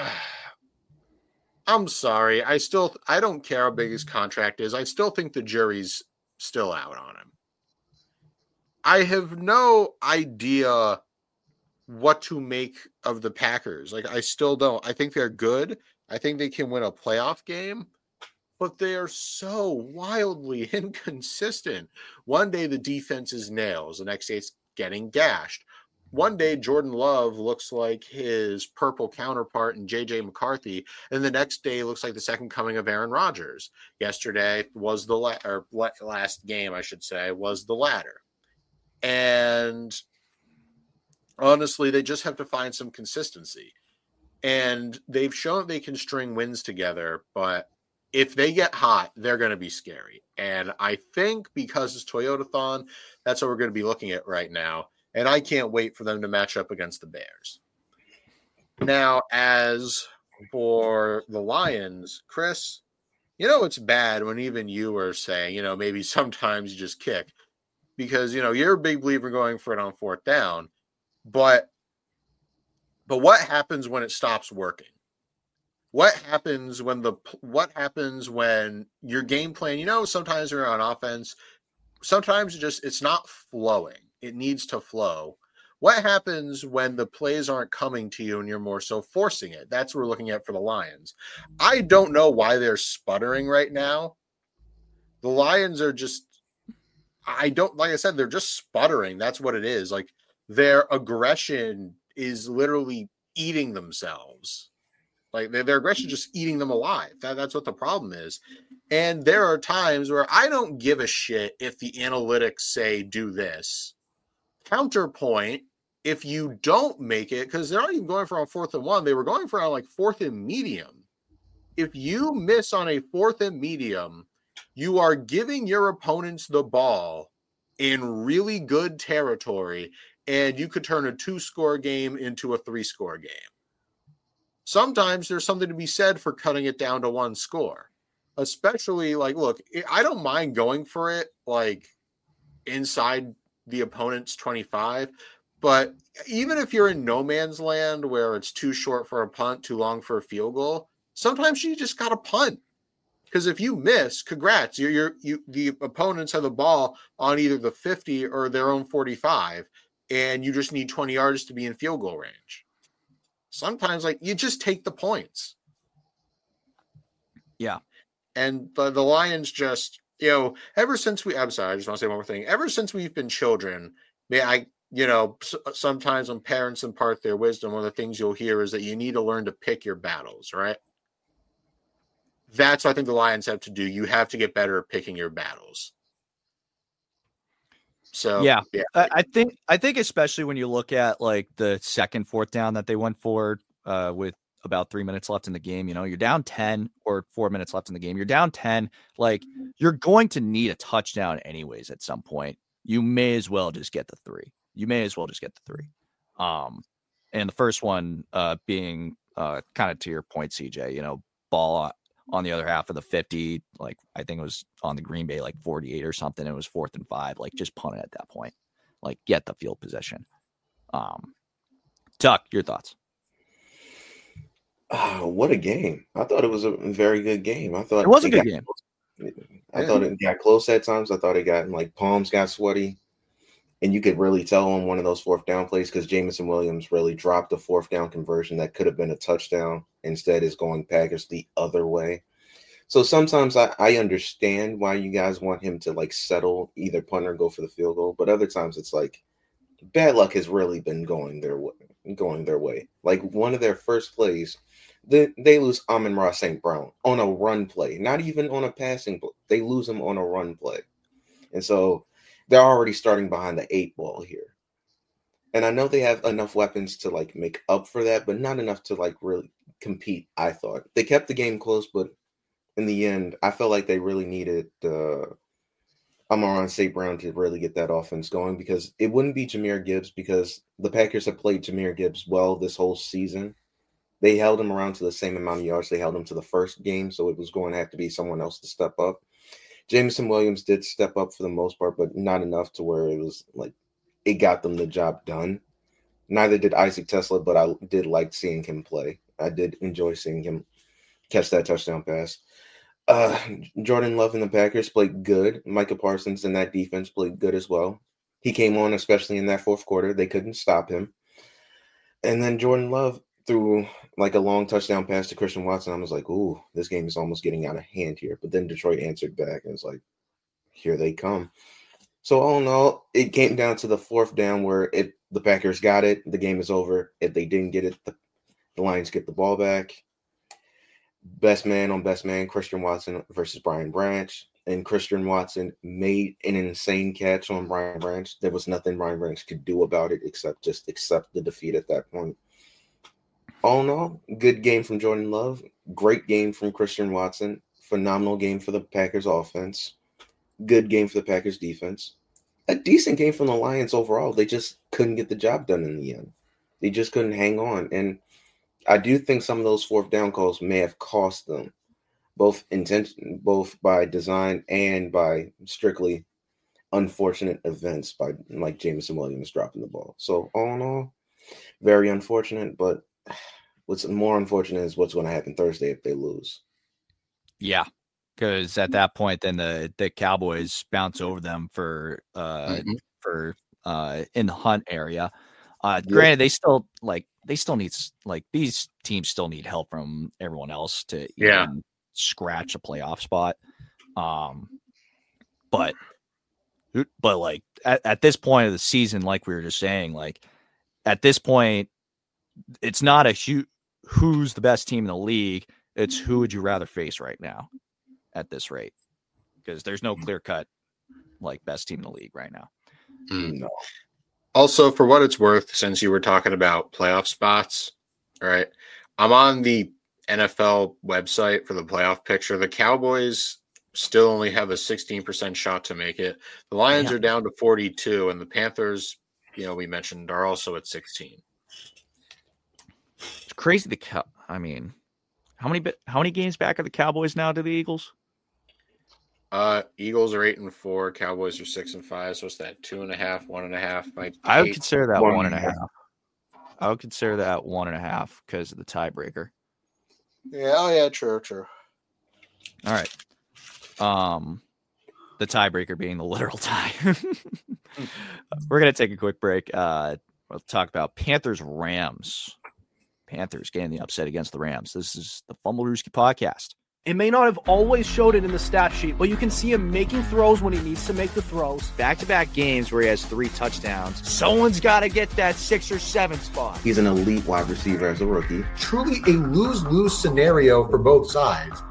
E: I'm sorry. I still, I don't care how big his contract is. I still think the jury's still out on him. I have no idea what to make of the Packers. Like, I still don't. I think they're good. I think they can win a playoff game, but they are so wildly inconsistent. One day the defense is nails. The next day it's getting gashed. One day Jordan Love looks like his purple counterpart in J J McCarthy, and the next day looks like the second coming of Aaron Rodgers. Yesterday was the la- or last game, I should say, was the latter. And honestly, they just have to find some consistency. And they've shown they can string wins together, but if they get hot, they're going to be scary. And I think because it's Toyotathon, that's what we're going to be looking at right now. And I can't wait for them to match up against the Bears. Now, as for the Lions, Chris, you know, it's bad when even you are saying, you know, maybe sometimes you just kick, because, you know, you're a big believer going for it on fourth down. But, but what happens when it stops working? What happens when the, what happens when your game plan, you know, sometimes you're on offense, sometimes it just, it's not flowing. It needs to flow. What happens when the plays aren't coming to you and you're more so forcing it? That's what we're looking at for the Lions. I don't know why they're sputtering right now. The Lions are just, I don't, like I said, they're just sputtering. That's what it is. Like, their aggression is literally eating themselves. Like, their, their aggression is just eating them alive. That, that's what the problem is. And there are times where I don't give a shit if the analytics say do this. Counterpoint, if you don't make it, because they're not even going for on fourth and one, they were going for on like fourth and medium. If you miss on a fourth and medium, you are giving your opponents the ball in really good territory, and you could turn a two-score game into a three-score game. Sometimes there's something to be said for cutting it down to one score, especially like, look, I don't mind going for it like inside the opponent's twenty-five, but even if you're in no man's land where it's too short for a punt, too long for a field goal, sometimes you just got to punt. Because if you miss, congrats, you're, you're, you the opponents have the ball on either the fifty or their own forty-five, and you just need twenty yards to be in field goal range. Sometimes, like, you just take the points.
A: Yeah.
E: And the, the Lions just, you know, ever since we, I'm sorry, I just want to say one more thing. Ever since we've been children, man, I, you know, sometimes when parents impart their wisdom, one of the things you'll hear is that you need to learn to pick your battles, right? That's what I think the Lions have to do. You have to get better at picking your battles. So
A: yeah,
E: yeah.
A: I, I think I think especially when you look at like the second fourth down that they went for uh, with about three minutes left in the game. You know, you're down ten or four minutes left in the game. You're down ten. Like, you're going to need a touchdown anyways at some point. You may as well just get the three. You may as well just get the three. Um, and the first one uh, being uh, kind of to your point, C J, you know, ball on the other half of the fifty, like I think it was on the Green Bay, like forty-eight or something. It was fourth and five, like just punt it at that point, like get the field position. Um, Tuck, your thoughts?
C: Oh, what a game. I thought it was a very good game. I thought
A: it was a good
C: got,
A: game.
C: I yeah. thought it got close at times. I thought it got like palms got sweaty. And you could really tell on one of those fourth down plays because Jameson Williams really dropped a fourth down conversion that could have been a touchdown. Instead, is going Packers the other way. So sometimes I, I understand why you guys want him to like settle either punt or go for the field goal. But other times it's like bad luck has really been going their way, going their way. Like one of their first plays, they, they lose Amon-Ra Saint Brown on a run play, not even on a passing play. They lose him on a run play. And so they're already starting behind the eight ball here. And I know they have enough weapons to like make up for that, but not enough to like really compete, I thought. They kept the game close, but in the end, I felt like they really needed uh, Amon-Ra Saint Brown to really get that offense going because it wouldn't be Jahmyr Gibbs because the Packers have played Jahmyr Gibbs well this whole season. They held him around to the same amount of yards they held him to the first game, so it was going to have to be someone else to step up. Jameson Williams did step up for the most part, but not enough to where it was like it got them the job done. Neither did Isaac Tesla, but I did like seeing him play. I did enjoy seeing him catch that touchdown pass. Uh, Jordan Love and the Packers played good. Micah Parsons and that defense played good as well. He came on, especially in that fourth quarter. They couldn't stop him. And then Jordan Love threw like a long touchdown pass to Christian Watson. I was like, ooh, this game is almost getting out of hand here. But then Detroit answered back and it's like, here they come. So all in all, it came down to the fourth down where if the Packers got it, the game is over. If they didn't get it, the, the Lions get the ball back. Best man on best man, Christian Watson versus Brian Branch. And Christian Watson made an insane catch on Brian Branch. There was nothing Brian Branch could do about it except just accept the defeat at that point. All in all, good game from Jordan Love. Great game from Christian Watson. Phenomenal game for the Packers offense. Good game for the Packers defense. A decent game from the Lions overall. They just couldn't get the job done in the end. They just couldn't hang on. And I do think some of those fourth down calls may have cost them, both intention, both by design and by strictly unfortunate events by like Jameson Williams dropping the ball. So all in all, very unfortunate, but what's more unfortunate is what's going to happen Thursday if they lose.
A: Yeah, because at that point, then the, the Cowboys bounce over them for uh mm-hmm. for uh in the Hunt area. Uh, yeah. Granted, they still like they still need like these teams still need help from everyone else to
E: yeah.
A: even scratch a playoff spot. Um, but but like at, at this point of the season, like we were just saying, like at this point, it's not a hu- who's the best team in the league. It's who would you rather face right now at this rate? Because there's no clear cut like best team in the league right now.
E: Mm. No. Also, for what it's worth, since you were talking about playoff spots, all right, I'm on the N F L website for the playoff picture. The Cowboys still only have a sixteen percent shot to make it. The Lions yeah. are down to forty-two, and the Panthers, you know, we mentioned, are also at sixteen.
A: It's crazy. The Cow- I mean, how many how many games back are the Cowboys now to the Eagles?
E: Uh, Eagles are eight and four. Cowboys are six and five. So it's that two and a half, one and a half. Like
A: I would consider that one, one and a half. half. I would consider that one and a half because of the tiebreaker.
E: Yeah. Oh yeah. True. True.
A: All right. Um, the tiebreaker being the literal tie. We're gonna take a quick break. Uh, we'll talk about Panthers Rams. Panthers getting the upset against the Rams. This is the Fumblerooski podcast.
B: It may not have always showed it in the stat sheet, but you can see him making throws when he needs to make the throws.
A: Back-to-back games where he has three touchdowns. Someone's got to get that six or seven spot.
C: He's an elite wide receiver as a rookie.
D: Truly a lose-lose scenario for both sides.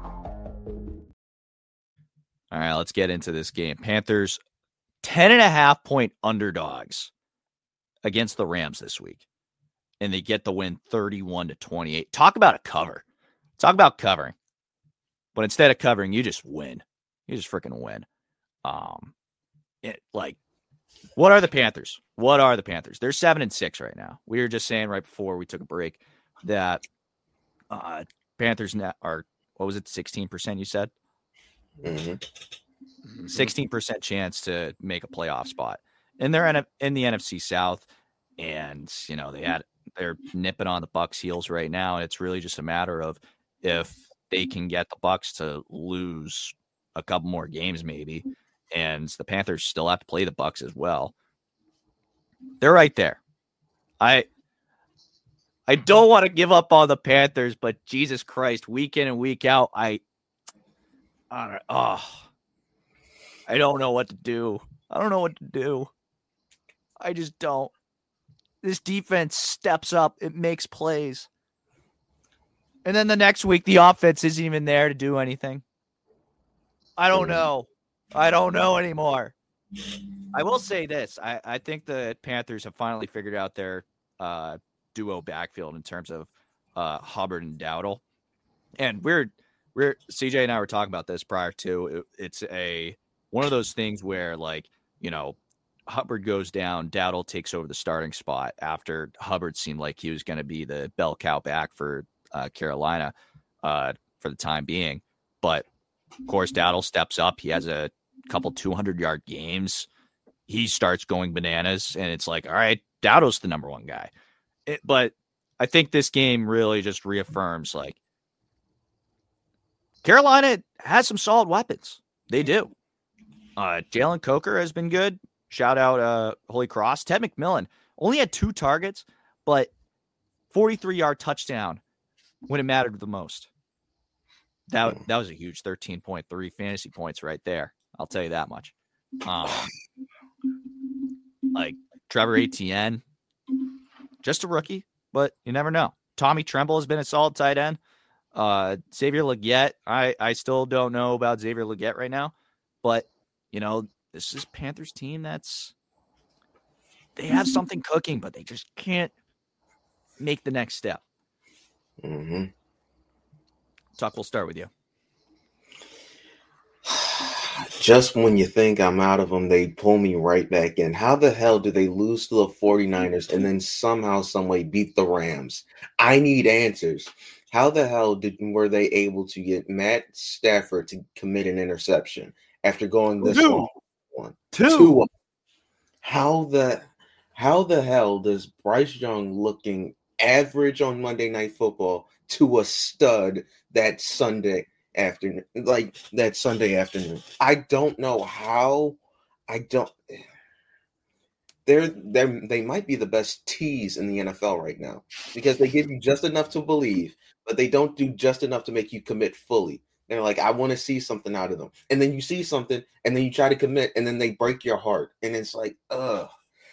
A: All right, let's get into this game. Panthers, ten and a half point underdogs against the Rams this week. and they get the win thirty-one to twenty-eight. Talk about a cover. Talk about covering. But instead of covering, you just win. You just freaking win. Um, it, like, what are the Panthers? What are the Panthers? They're seven and six right now. We were just saying right before we took a break that uh, Panthers net are, what was it, sixteen percent you said?
C: Mm-hmm.
A: sixteen percent chance to make a playoff spot. And they're in, in the N F C South. And, you know, they had, they're nipping on the Bucks' heels right now. And it's really just a matter of if they can get the Bucks to lose a couple more games, maybe. And the Panthers still have to play the Bucks as well. They're right there. I I don't want to give up on the Panthers, but Jesus Christ, week in and week out, I, I don't, oh, I don't know what to do. I don't know what to do. I just don't. This defense steps up. It makes plays. And then the next week, the offense isn't even there to do anything. I don't know. I don't know anymore. I will say this. I, I think the Panthers have finally figured out their uh, duo backfield in terms of uh, Hubbard and Dowdle. And we're, we're C J and I were talking about this prior to. It, it's a one of those things where, like, you know, Hubbard goes down, Dowdle takes over the starting spot after Hubbard seemed like he was going to be the bell cow back for uh, Carolina uh, for the time being. But, of course, Dowdle steps up. He has a couple two hundred yard games. He starts going bananas, and it's like, all right, Dowdle's the number one guy. It, but I think this game really just reaffirms, like, Carolina has some solid weapons. They do. Uh, Jalen Coker has been good. Shout out uh, Holy Cross. Ted McMillan only had two targets, but forty-three yard touchdown when it mattered the most. That, that was a huge thirteen point three fantasy points right there. I'll tell you that much. Um, like Trevor Etienne, just a rookie, but you never know. Tommy Tremble has been a solid tight end. Uh, Xavier Legette, I, I still don't know about Xavier Legette right now, but, you know, this is Panthers team that's they have something cooking, but they just can't make the next step.
C: Mm-hmm.
A: Tuck, we'll start with you.
C: Just when you think I'm out of them, they pull me right back in. How the hell did they lose to the 49ers and then somehow, some way beat the Rams? I need answers. How the hell did were they able to get Matt Stafford to commit an interception after going this
A: Two.
C: long? One,
A: Two.
C: two. How the how the hell does Bryce Young looking average on Monday Night Football to a stud that Sunday afternoon, like that Sunday afternoon? I don't know how. I don't. They're they they might be the best tease in the N F L right now because they give you just enough to believe, but they don't do just enough to make you commit fully. They're like, I want to see something out of them. And then you see something, and then you try to commit, and then they break your heart. And it's like, ugh.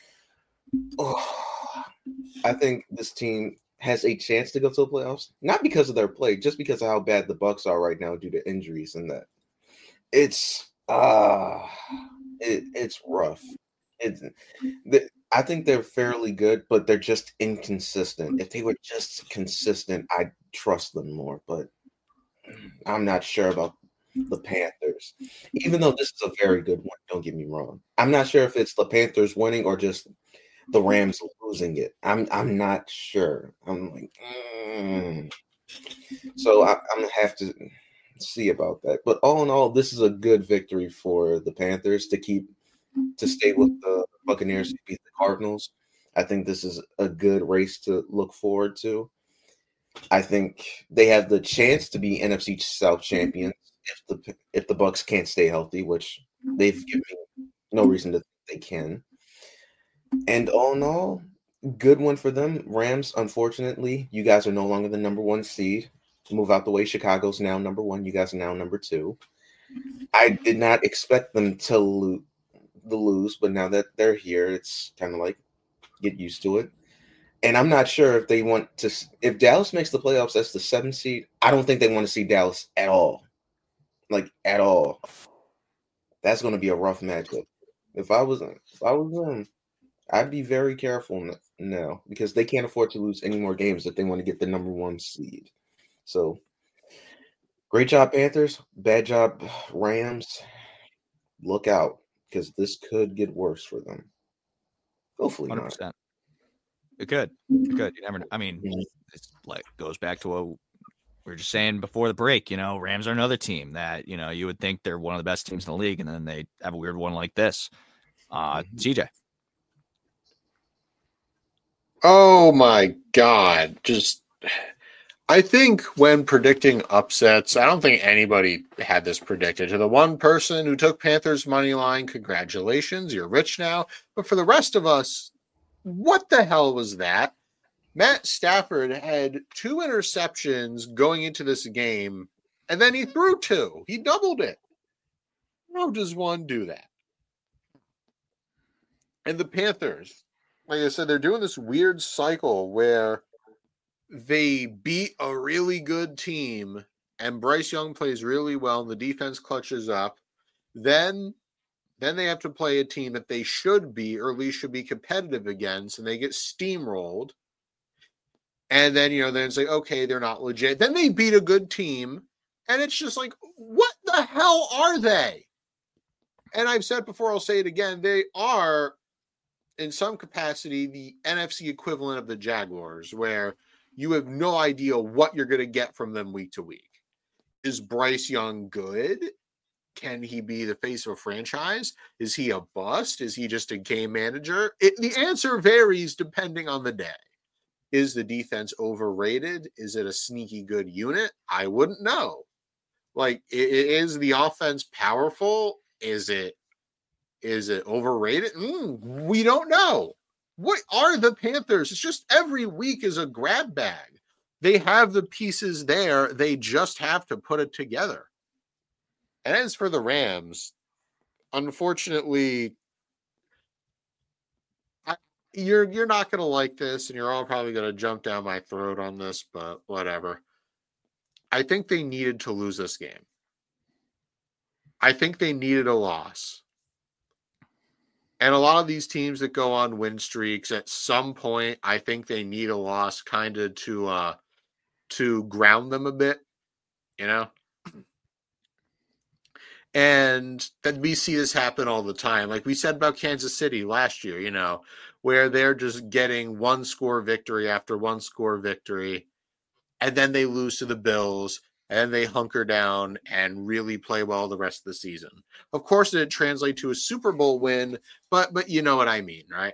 C: Oh. I think this team has a chance to go to the playoffs, not because of their play, just because of how bad the Bucks are right now due to injuries and that. It's uh it, it's rough. It's the, I think they're fairly good, but they're just inconsistent. If they were just consistent, I'd trust them more, but I'm not sure about the Panthers. Even though this is a very good one, don't get me wrong. I'm not sure if it's the Panthers winning or just the Rams losing it. I'm I'm not sure. I'm like, mm. So I, I'm gonna have to see about that. But all in all, this is a good victory for the Panthers to keep to stay with the Buccaneers to beat the Cardinals. I think this is a good race to look forward to. I think they have the chance to be N F C South champions if the if the Bucks can't stay healthy, which they've given me no reason to think they can. And all in all, good one for them. Rams, unfortunately, you guys are no longer the number one seed. Move out the way. Chicago's now number one. You guys are now number two. I did not expect them to lo- the lose, but now that they're here, it's kind of like get used to it. And I'm not sure if they want to – if Dallas makes the playoffs as the seventh seed, I don't think they want to see Dallas at all. Like, at all. That's going to be a rough matchup. If I was if I was them, I'd be very careful No, because they can't afford to lose any more games if they want to get the number one seed. So, great job, Panthers. Bad job, Rams. Look out, because this could get worse for them. Hopefully
A: one hundred
C: not.
A: percent. It could. It could. You never know. I mean,
C: Mhm.
A: it's like goes back to what we were just saying before the break. You know, Rams are another team that, you know, you would think they're one of the best teams in the league, and then they have a weird one like this. Uh,
C: Mhm.
A: C J.
E: Oh my God. Just, I think when predicting upsets, I don't think anybody had this predicted. To the one person who took Panthers money line, congratulations, you're rich now. But for the rest of us, what the hell was that? Matt Stafford had two interceptions going into this game, and then he threw two. He doubled it. How does one do that? And the Panthers, like I said, they're doing this weird cycle where they beat a really good team and Bryce Young plays really well and the defense clutches up. Then then they have to play a team that they should be, or at least should be competitive against, and they get steamrolled. And then, you know, then it's like, okay, they're not legit. Then they beat a good team, and it's just like, what the hell are they? And I've said before, I'll say it again, they are, in some capacity, the N F C equivalent of the Jaguars, where you have no idea what you're going to get from them week to week. Is Bryce Young good? Can he be the face of a franchise? Is he a bust? Is he just a game manager? It, the answer varies depending on the day. Is the defense overrated? Is it a sneaky good unit? I wouldn't know. Like, is the offense powerful? Is it is it overrated? Mm, we don't know. What are the Panthers? It's just every week is a grab bag. They have the pieces there. They just have to put it together. And as for the Rams, unfortunately, I, you're you're not going to like this, and you're all probably going to jump down my throat on this, but whatever. I think they needed to lose this game. I think they needed a loss. And a lot of these teams that go on win streaks, at some point, I think they need a loss kind of to uh, to ground them a bit, you know? And then we see this happen all the time. Like we said about Kansas City last year, you know, where they're just getting one score victory after one score victory, and then they lose to the Bills, and they hunker down and really play well the rest of the season. Of course, it didn't translate to a Super Bowl win, but but you know what I mean, right?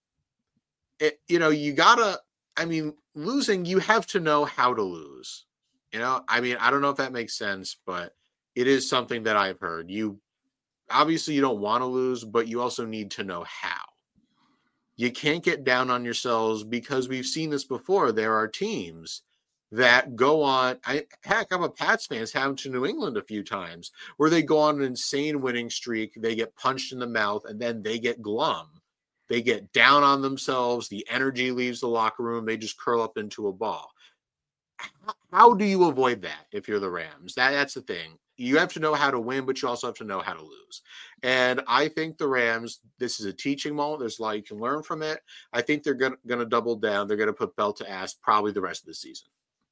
E: It, you know, you gotta, I mean, losing, you have to know how to lose. You know, I mean, I don't know if that makes sense, but it is something that I've heard. You obviously you don't want to lose, but you also need to know how. You can't get down on yourselves because we've seen this before. There are teams that go on, I, heck, I'm a Pats fan. It's happened to New England a few times where they go on an insane winning streak. They get punched in the mouth and then they get glum. They get down on themselves. The energy leaves the locker room. They just curl up into a ball. How, how do you avoid that if you're the Rams? That, that's the thing. You have to know how to win, but you also have to know how to lose. And I think the Rams, this is a teaching moment. There's a lot you can learn from it. I think they're going to double down. They're going to put belt to ass probably the rest of the season.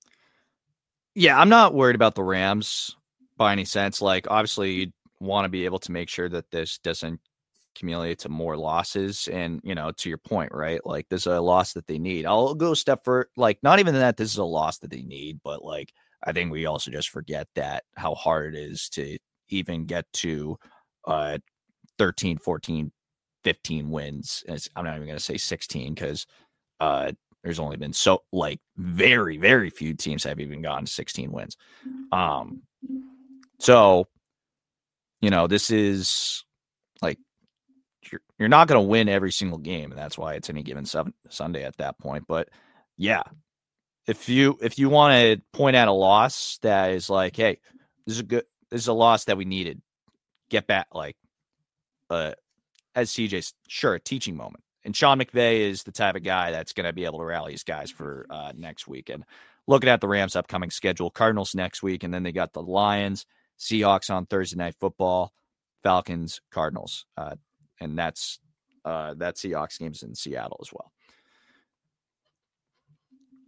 A: Yeah, I'm not worried about the Rams by any sense. Like, obviously, you want to be able to make sure that this doesn't accumulate to more losses. And, you know, to your point, right? Like, this is a loss that they need. I'll go a step for, like, not even that this is a loss that they need, but, like, I think we also just forget that how hard it is to even get to uh, thirteen, fourteen, fifteen wins. It's, I'm not even going to say sixteen because uh, there's only been so like very, very few teams have even gotten sixteen wins. Um, so, you know, this is like you're, you're not going to win every single game. And that's why it's any given seven, Sunday at that point. But yeah. If you if you want to point out a loss that is like, hey, this is a good this is a loss that we needed, get back, like, uh, as C J's sure a teaching moment. And Sean McVay is the type of guy that's going to be able to rally his guys for uh, next week. And looking at the Rams' upcoming schedule, Cardinals next week, and then they got the Lions, Seahawks on Thursday Night Football, Falcons, Cardinals, uh, and that's uh, that Seahawks game's in Seattle as well.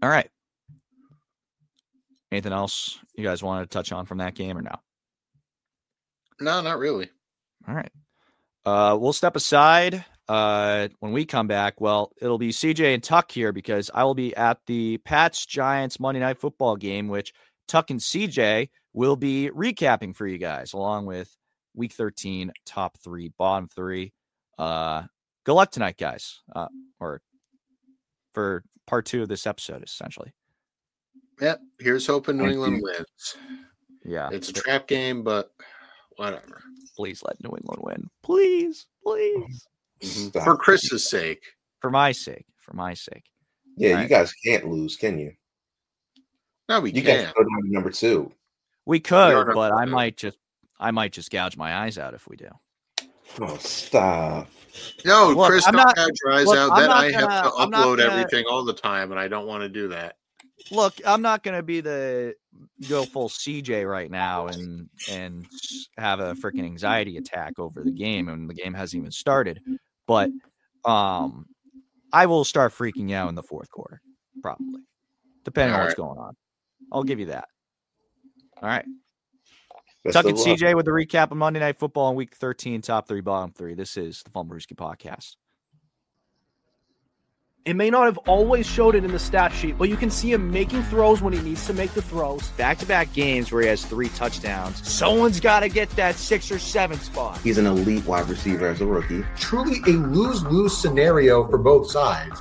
A: All right. Anything else you guys wanted to touch on from that game or no?
E: No, not really.
A: All right. Uh, we'll step aside uh, when we come back. Well, it'll be C J and Tuck here because I will be at the Pats Giants Monday Night Football game, which Tuck and C J will be recapping for you guys, along with Week thirteen, top three, bottom three. Uh, good luck tonight, guys, uh, or for part two of this episode, essentially.
E: Yep. Here's hoping New
C: Thank
E: England
C: you.
E: wins.
A: Yeah.
E: It's a trap game, but whatever.
A: Please let New England win. Please, please.
E: Mhm.
C: Stop.
E: For Chris's sake.
A: For my sake. For my sake.
C: Yeah,
A: All
C: you
A: right.
C: guys can't lose, can you?
E: No, we
C: You
E: can't.
C: guys go down to number two.
A: We
E: We
A: could,
E: are
A: but I
E: not-
A: might just I might just gouge my eyes out if we do.
C: Oh, stop.
E: No,
A: Look,
E: Chris,
A: I'm
E: don't
A: not-
E: gouge your eyes
A: look,
E: out.
A: I'm
E: Then
A: not
E: I have
A: gonna-
E: to
A: I'm not
E: upload
A: gonna-
E: everything all the time, and I don't want to do that.
A: Look, I'm not going to be the go full C J right now and and have a freaking anxiety attack over the game, and the game hasn't even started. But um, I will start freaking out in the fourth quarter, probably, depending on
E: All
A: what's
E: right.
A: going on. I'll give you that. All right.
C: Best
A: Tuck
C: of
A: and
C: luck.
A: C J with the recap of Monday Night Football in Week thirteen, top three, bottom three. This is the Fumblerooski Podcast.
B: It may not have always showed it in the stat sheet, but you can see him making throws when he needs to make the throws.
A: Back-to-back games where he has three touchdowns. Someone's got to get that six or seven spot.
C: He's an elite wide receiver as a rookie.
D: Truly a lose-lose scenario for both sides.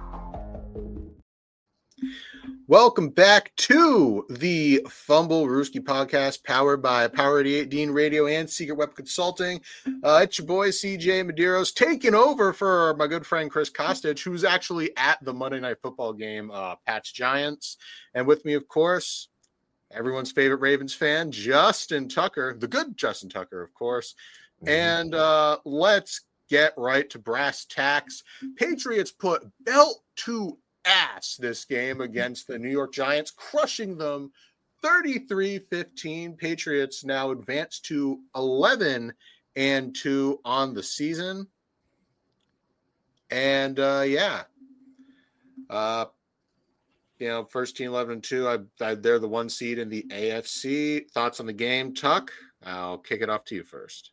E: Welcome back to the Fumble Rooski podcast, powered by Power eighty-eight Dean Radio and Secret Weapon Consulting. Uh, it's your boy C J Medeiros taking over for my good friend Chris Kostic, who's actually at the Monday Night Football game, uh, Pats Giants, and with me, of course, everyone's favorite Ravens fan, Justin Tucker, the good Justin Tucker, of course. And uh, let's get right to brass tacks. Patriots put belt to ass this game against the New York Giants, crushing them thirty-three fifteen. Patriots now advance to eleven and two on the season. And uh, yeah, uh, you know, first team eleven and two. I, I, they're the one seed in the A F C. Thoughts on the game, Tuck? I'll kick it off to you first.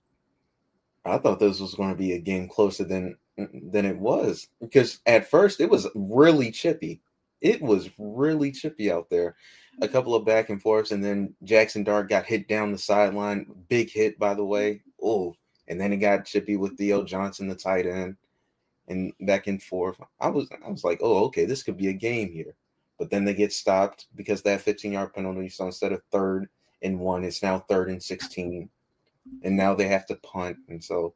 C: I thought this was going to be a game closer than than it was, because at first it was really chippy. It was really chippy out there. A couple of back and forths, and then Jackson Dart got hit down the sideline. Big hit, by the way. Oh, and then it got chippy with Theo Johnson, the tight end, and back and forth. I was I was like, oh, okay, this could be a game here. But then they get stopped because that fifteen-yard penalty. So instead of third and one, it's now third and sixteen. And now they have to punt. And so,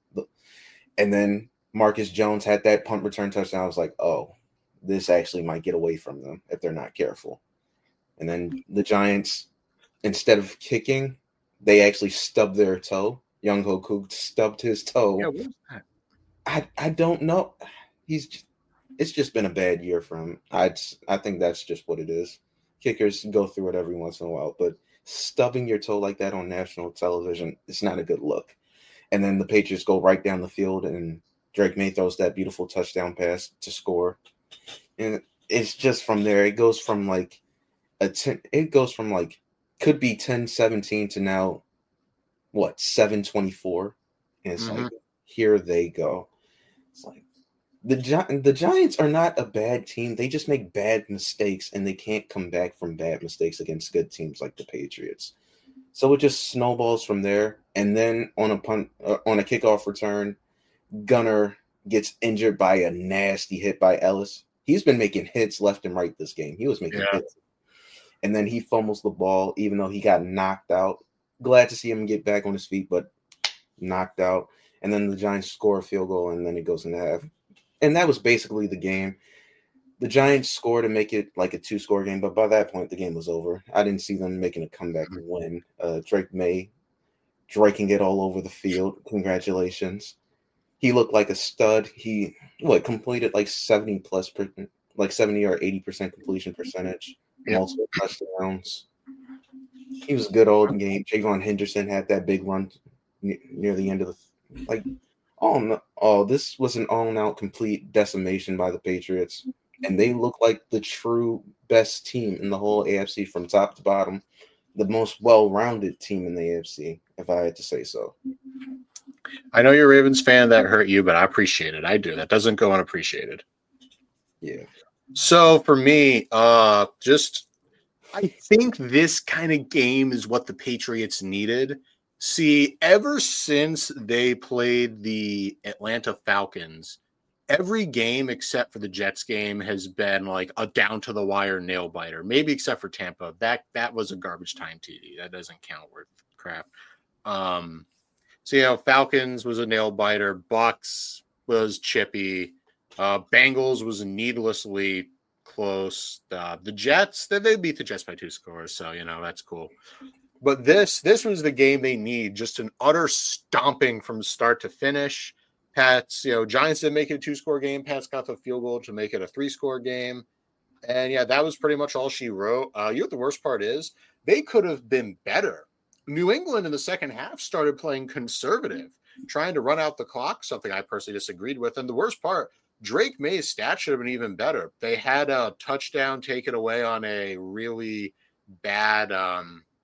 C: and then Marcus Jones had that punt return touchdown. I was like, oh, this actually might get away from them if they're not careful. And then the Giants, instead of kicking, they actually stubbed their toe. Young Hoku stubbed his toe.
E: Yeah, what was that?
C: I, I don't know. He's just, it's just been a bad year for him. I I think that's just what it is. Kickers go through it every once in a while, but stubbing your toe like that on national television, it's not a good look. And then the Patriots go right down the field, and Drake May throws that beautiful touchdown pass to score. And it's just from there, it goes from like a ten, it goes from like could be ten seventeen to now what, seven twenty-four. And it's
E: Mhm.
C: like, here they go. It's like the Gi- the Giants are not a bad team. They just make bad mistakes, and they can't come back from bad mistakes against good teams like the Patriots. So it just snowballs from there. And then on a punt, uh, on a kickoff return, Gunner gets injured by a nasty hit by Ellis. He's been making hits left and right this game. He was making
E: Yeah.
C: hits. And then he fumbles the ball, even though he got knocked out. Glad to see him get back on his feet, but knocked out. And then the Giants score a field goal, and then it goes into half. And that was basically the game. The Giants scored to make it like a two-score game, but by that point, the game was over. I didn't see them making a comeback and win. Uh, Drake May draking it all over the field. Congratulations. He looked like a stud. He what completed like seventy plus per, like seventy or eighty percent completion percentage,
E: Yeah.
C: multiple touchdowns. He was a good old game. Javon Henderson had that big run ne- near the end of the like. Oh no! Oh, this was an all-out complete decimation by the Patriots. and they look like the true best team in the whole A F C from top to bottom, the most well-rounded team in the A F C, if I had to say so.
E: I know you're a Ravens fan. That hurt you, but I appreciate it. I do. That doesn't go unappreciated.
C: Yeah.
E: So for me, uh, just I think this kind of game is what the Patriots needed. See, ever since they played the Atlanta Falcons, every game except for the Jets game has been like a down to the wire nail biter. Maybe except for Tampa. That that was a garbage time T D. That doesn't count worth crap. Um, so you know, Falcons was a nail biter. Bucks was chippy. Uh, Bengals was needlessly close. Uh, the Jets, they, they beat the Jets by two scores, so you know that's cool. But this this was the game they need, just an utter stomping from start to finish. Pats, you know, Giants didn't make it a two-score game. Pats got the field goal to make it a three-score game. And, yeah, that was pretty much all she wrote. Uh, you know what the worst part is? They could have been better. New England in the second half started playing conservative, trying to run out the clock, something I personally disagreed with. And the worst part, Drake May's stats should have been even better. They had a touchdown taken away on a really bad um, –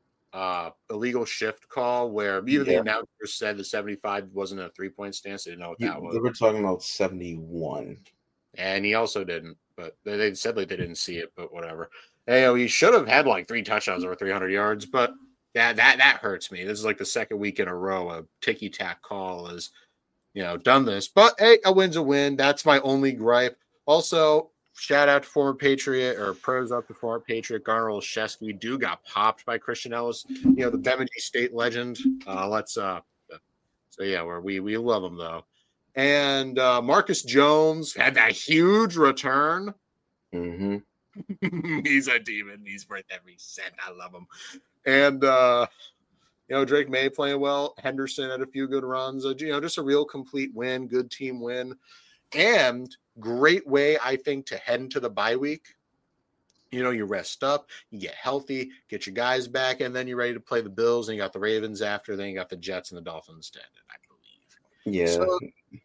E: uh illegal shift call where even yeah. the announcer said the seventy-five wasn't a three-point stance. They didn't know what
C: you,
E: that was.
C: They were talking about seventy-one.
E: And he also didn't, but they, they said like they didn't see it, but whatever. Hey, you know, he should have had like three touchdowns over three hundred yards, but that that that hurts me. This is like the second week in a row a ticky-tack call has, you know, done this. But hey, a win's a win. That's my only gripe. Also, shout out to former Patriot or pros up to former Patriot Garner Olszewski. Dude got popped by Christian Ellis, you know, the Bemidji State legend. Uh, let's uh, so yeah, where we we love him though. And uh, Marcus Jones had that huge return.
C: Mm-hmm.
E: He's a demon. He's worth every cent. I love him. And uh, you know, Drake May playing well. Henderson had a few good runs. Uh, you know, just a real complete win. Good team win. And great way, I think, to head into the bye week. You know, you rest up, you get healthy, get your guys back, and then you're ready to play the Bills, and you got the Ravens after, then you got the Jets and the Dolphins to end it, I believe.
C: Yeah.
E: So,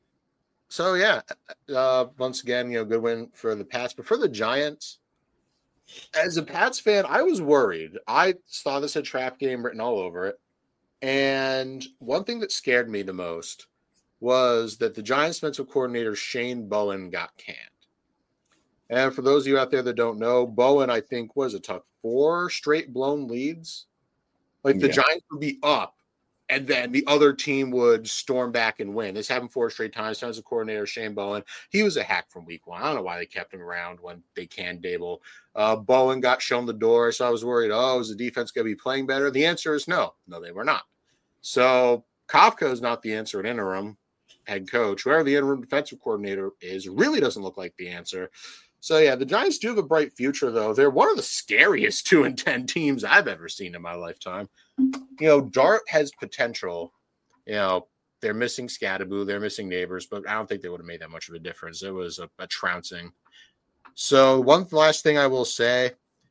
E: so yeah, uh, once again, you know, good win for the Pats. But for the Giants, as a Pats fan, I was worried. I saw this a trap game written all over it. And one thing that scared me the most was that the Giants defensive coordinator Shane Bowen got canned. And for those of you out there that don't know, Bowen, I think, was a tough four straight blown leads. Like the yeah. Giants would be up, and then the other team would storm back and win. This happened four straight times. Defensive coordinator Shane Bowen, he was a hack from week one. I don't know why they kept him around when they canned Dable. Uh, Bowen got shown the door, so I was worried, oh, is the defense going to be playing better? The answer is no. No, they were not. So Kafka is not the answer at interim. Head coach, whoever the interim defensive coordinator is, really doesn't look like the answer. So, yeah, the Giants do have a bright future, though. They're one of the scariest two and ten teams I've ever seen in my lifetime. You know, Dart has potential. You know, they're missing Scattaboo, they're missing Neighbors, but I don't think they would have made that much of a difference. It was a, a trouncing. So, one last thing I will say,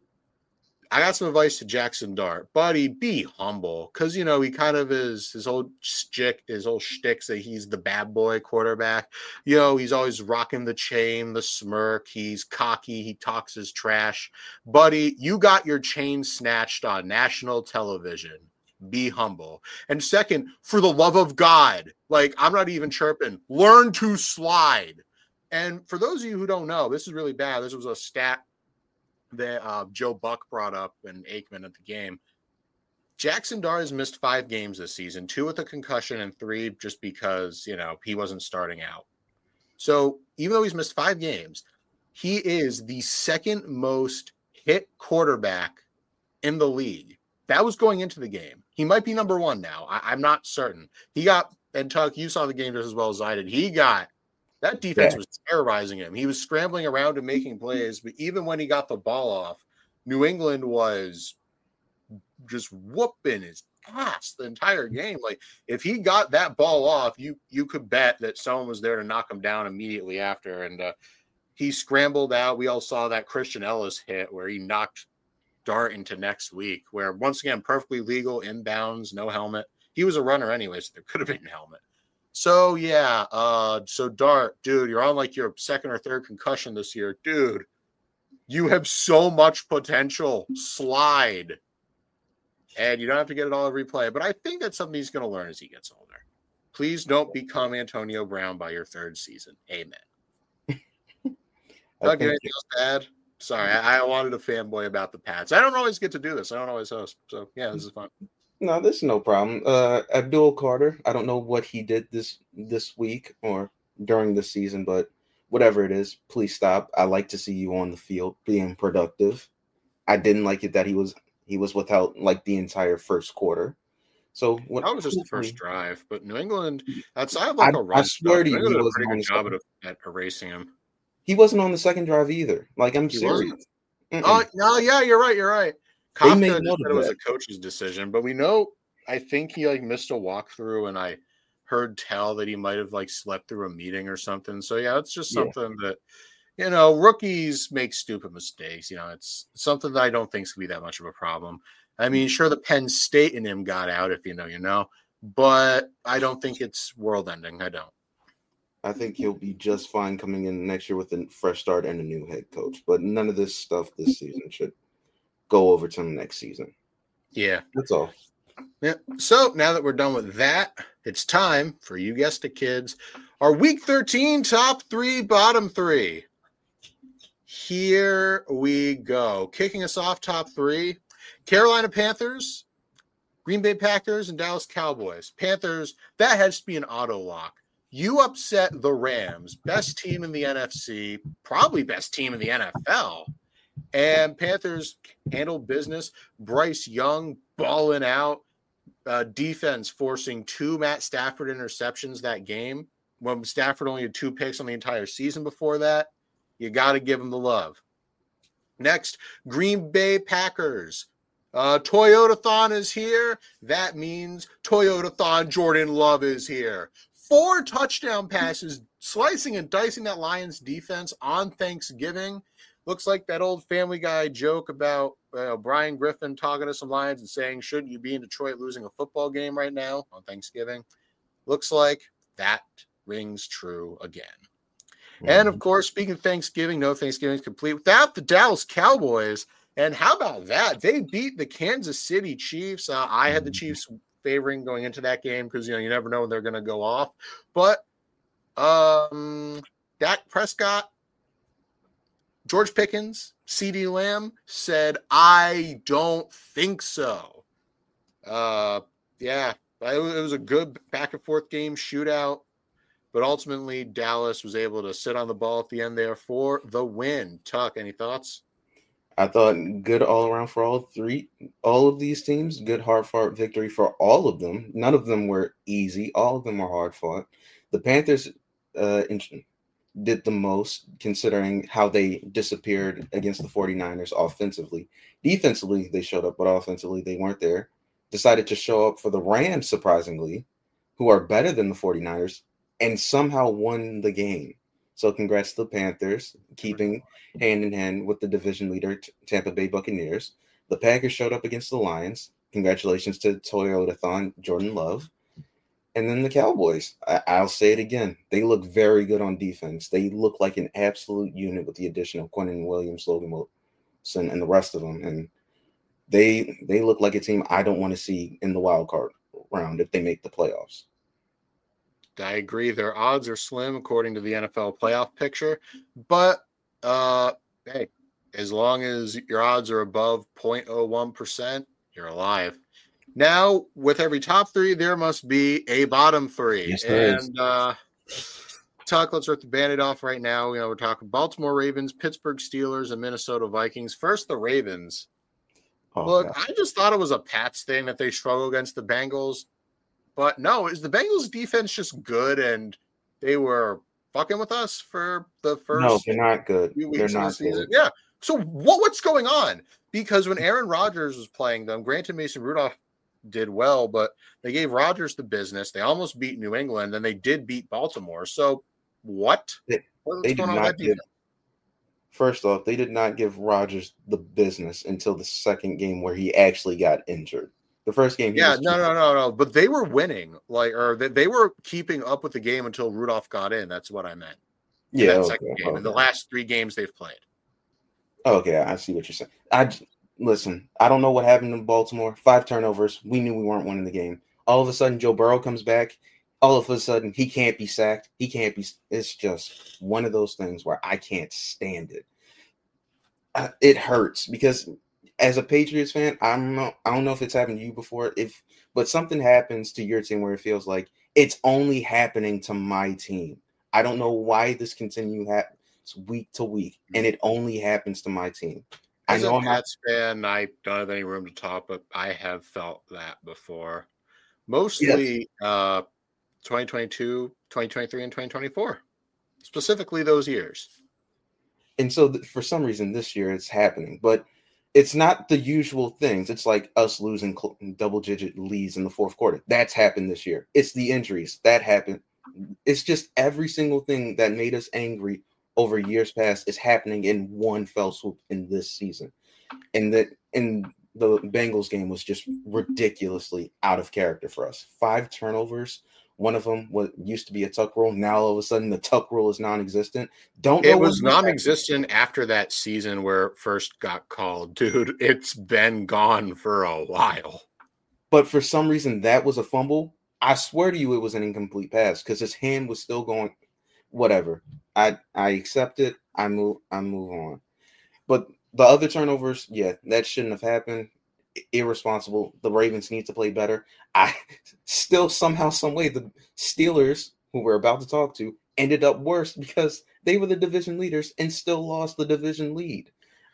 E: I got some advice to Jackson Dart. Buddy, be humble. Because, you know, he kind of is, his old stick, his old shtick that he's the bad boy quarterback. You know, he's always rocking the chain, the smirk. He's cocky. He talks his trash. Buddy, you got your chain snatched on national television. Be humble. And second, for the love of God, like, I'm not even chirping. Learn to slide. And for those of you who don't know, this is really bad. This was a stat that uh, Joe Buck brought up and Aikman at the game. Jackson Dart has missed five games this season, two with a concussion and three just because, you know, he wasn't starting out. So even though he's missed five games, he is the second most hit quarterback in the league. That was going into the game. He might be number one now. I, I'm not certain. He got, and Tuck, you saw the game just as well as I did. He got That defense yeah. was terrorizing him. He was scrambling around and making plays, but even when he got the ball off, New England was just whooping his ass the entire game. Like, if he got that ball off, you you could bet that someone was there to knock him down immediately after. And uh, he scrambled out. We all saw that Christian Ellis hit where he knocked Dart into next week, where, once again, perfectly legal, inbounds, no helmet. He was a runner anyway, so there could have been a helmet. So yeah, uh, so Dart, dude, you're on like your second or third concussion this year, dude. You have so much potential. Slide, and you don't have to get it all every play. But I think that's something he's going to learn as he gets older. Please don't become Antonio Brown by your third season. Amen. Doug, anything else to add? Sorry, I, I wanted a fanboy about the Pats. I don't always get to do this. I don't always host. So yeah, this is fun.
C: No, this is no problem. Uh, Abdul Carter, I don't know what he did this this week or during the season, but whatever it is, please stop. I like to see you on the field being productive. I didn't like it that he was he was without like the entire first quarter. So what,
E: that was just the first drive, but New England outside of like
C: I,
E: a run,
C: I swear to you,
E: New England
C: he
E: did a
C: wasn't
E: pretty
C: on
E: good
C: the
E: job
C: second.
E: at, at erasing him.
C: He wasn't on the second drive either. Like I'm
E: He
C: serious.
E: Oh no, yeah, you're right. You're right.
C: They
E: Kafka
C: made
E: just
C: note
E: said
C: of
E: it was
C: that.
E: a coach's decision, but we know. I think he like missed a walkthrough, and I heard tell that he might have like slept through a meeting or something. So yeah, it's just
C: Yeah.
E: something that you know rookies make stupid mistakes. You know, it's something that I don't think is gonna be that much of a problem. I mean, sure, the Penn State in him got out, if you know, you know, but I don't think it's world ending. I don't.
C: I think he'll be just fine coming in next year with a fresh start and a new head coach. But none of this stuff this season should go over to the next season.
E: Yeah.
C: That's all.
E: Yeah. So now that we're done with that, it's time for, you guessed it, kids, our week thirteen top three, bottom three. Here we go. Kicking us off top three, Carolina Panthers, Green Bay Packers, and Dallas Cowboys. Panthers, that has to be an auto lock. You upset the Rams, best team in the N F C, probably best team in the N F L. And Panthers handled business. Bryce Young balling out. Uh, defense forcing two Matt Stafford interceptions that game. When Stafford only had two picks on the entire season before that. You got to give him the love. Next, Green Bay Packers. Uh, Toyotathon is here. That means Toyotathon Jordan Love is here. Four touchdown passes, slicing and dicing that Lions defense on Thanksgiving. Looks like that old Family Guy joke about uh, Brian Griffin talking to some Lions and saying, shouldn't you be in Detroit losing a football game right now on Thanksgiving? Looks like that rings true again. Mm-hmm. And, of course, speaking of Thanksgiving, no Thanksgiving is complete without the Dallas Cowboys. And how about that? They beat the Kansas City Chiefs. Uh, I had the Chiefs favoring going into that game because, you know, you never know when they're going to go off. But um, Dak Prescott, George Pickens, CeeDee Lamb said, I don't think so. Uh, yeah, it was a good back-and-forth game, shootout. But ultimately, Dallas was able to sit on the ball at the end there for the win. Tuck, any thoughts?
C: I thought good all around for all three, all of these teams. Good hard-fought victory for all of them. None of them were easy. All of them were hard-fought. The Panthers uh, did the most considering how they disappeared against the 49ers offensively. Defensively, they showed up, but offensively, they weren't there. Decided to show up for the Rams, surprisingly, who are better than the 49ers, and somehow won the game. So congrats to the Panthers, keeping hand in hand with the division leader, Tampa Bay Buccaneers. The Packers showed up against the Lions. Congratulations to Toyotathon, Jordan Love. And then the Cowboys. I- I'll say it again. They look very good on defense. They look like an absolute unit with the addition of Quinnen Williams, Logan Wilson, and the rest of them. And they they look like a team I don't want to see in the wild card round if they make the playoffs.
E: I agree. Their odds are slim according to the N F L playoff picture. But, uh, hey, as long as your odds are above zero point zero one percent, you're alive. Now, with every top three, there must be a bottom three.
C: Yes, there
E: and, uh, Tuck, let's rip the Band-Aid off right now. You know, we're talking Baltimore Ravens, Pittsburgh Steelers, and Minnesota Vikings. First, the Ravens.
C: Oh,
E: Look,
C: God.
E: I just thought it was a Pats thing that they struggle against the Bengals. But no, is the Bengals defense just good and they were fucking with us for the first
C: No, they're not good.
E: few
C: They're
E: weeks of the
C: not
E: season?
C: good.
E: Yeah. So what what's going on? Because when Aaron Rodgers was playing them, granted Mason Rudolph did well, but they gave Rodgers the business. They almost beat New England, and they did beat Baltimore. So what?
C: They,
E: What's
C: they did
E: going on with
C: not
E: that
C: give.
E: defense?
C: First off, they did not give Rodgers the business until the second game where he actually got injured. The first game, he
E: yeah,
C: was
E: no, no, no, no. But they were winning, like, or they, they were keeping up with the game until Rudolph got in. That's what I meant. In
C: yeah,
E: that
C: okay,
E: second game.
C: okay.
E: In the last three games they've played.
C: Okay, I see what you're saying. I listen. I don't know what happened in Baltimore. Five turnovers. We knew we weren't winning the game. All of a sudden, Joe Burrow comes back. All of a sudden, he can't be sacked. He can't be. It's just one of those things where I can't stand it. Uh, it hurts because as a Patriots fan, I don't know. I don't know if it's happened to you before. If but something happens to your team where it feels like it's only happening to my team. I don't know why this continue happen week to week, and it only happens to my team.
E: As
C: I know
E: a
C: I'm not.
E: Pats fan, I don't have any room to talk, but I have felt that before. Mostly
C: Yes.
E: uh, twenty twenty-two, twenty twenty-three, and twenty twenty-four. Specifically those years.
C: And so th- for some reason this year it's happening, but it's not the usual things. It's like us losing cl- double-digit leads in the fourth quarter. That's happened this year. It's the injuries that happened. It's just every single thing that made us angry over years past is happening in one fell swoop in this season. And that in the Bengals game was just ridiculously out of character for us. Five turnovers. One of them was used to be a tuck rule. Now all of a sudden the tuck rule is non-existent. Don't know
E: It was
C: what
E: non-existent after that season where it first got called. Dude, it's been gone for a while.
C: But for some reason that was a fumble. I swear to you it was an incomplete pass because his hand was still going. Whatever. I I accept it. I move I move on. But the other turnovers, yeah, that shouldn't have happened. Irresponsible. The Ravens need to play better. I still somehow, some way, the Steelers, who we're about to talk to, ended up worse because they were the division leaders and still lost the division lead.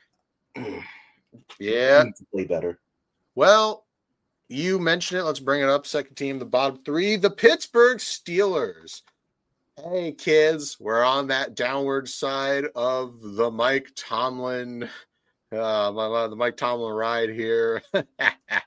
E: Yeah.
C: Need to play better.
E: Well, you mentioned it. Let's bring it up. Second team, the bottom three, the Pittsburgh Steelers. Hey, kids, we're on that downward side of the Mike Tomlin, uh, my, the Mike Tomlin ride here. uh,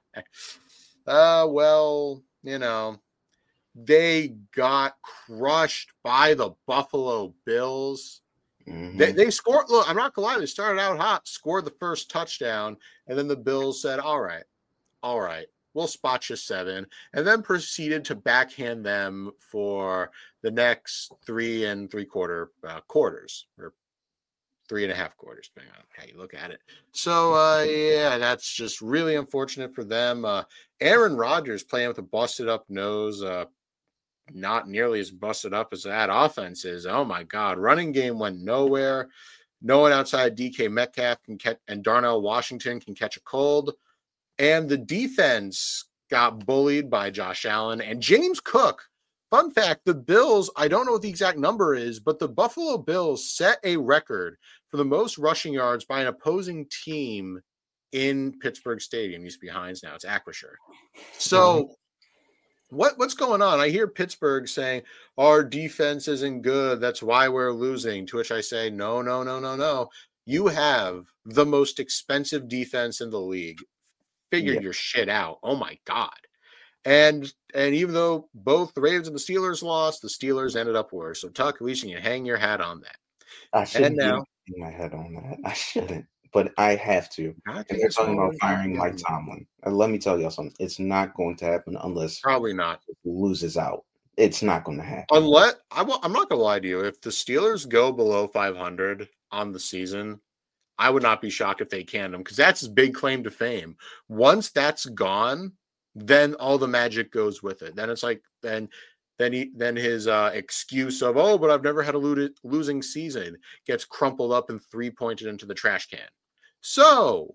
E: well, you know, they got crushed by the Buffalo Bills.
C: Mm-hmm.
E: They, they scored. Look, I'm not gonna lie. They started out hot, scored the first touchdown, and then the Bills said, "All right, all right, we'll spot you seven," and then proceeded to backhand them for the next three and three quarter uh, quarters, or three and a half quarters, depending on how you look at it. So, uh, yeah, that's just really unfortunate for them. Uh, Aaron Rodgers playing with a busted up nose, uh, not nearly as busted up as that offense is. Oh my God. Running game went nowhere. No one outside D K Metcalf can catch, and Darnell Washington can catch a cold. And the defense got bullied by Josh Allen and James Cook. Fun fact, the Bills, I don't know what the exact number is, but the Buffalo Bills set a record for the most rushing yards by an opposing team in Pittsburgh Stadium. It used to be Heinz, now it's Acrisure. So mm-hmm. What what's going on? I hear Pittsburgh saying our defense isn't good. That's why we're losing. To which I say, no, no, no, no, no. You have the most expensive defense in the league. Figure yeah. your shit out. Oh my God. And and even though both the Ravens and the Steelers lost, the Steelers ended up worse. So Tuck, at least you can hang your hat on that.
C: I shouldn't
E: now,
C: hang my head on that. I shouldn't. But I have to. I and they're talking about firing Mike Tomlin. And let me tell y'all something. It's not going to happen unless
E: probably not
C: loses out. It's not going to happen.
E: Unless I will, I'm not going to lie to you. If the Steelers go below five hundred on the season, I would not be shocked if they canned them because that's his big claim to fame. Once that's gone, then all the magic goes with it. Then it's like then. Then he, then his uh, excuse of, oh, but I've never had a lo- losing season gets crumpled up and three-pointed into the trash can. So,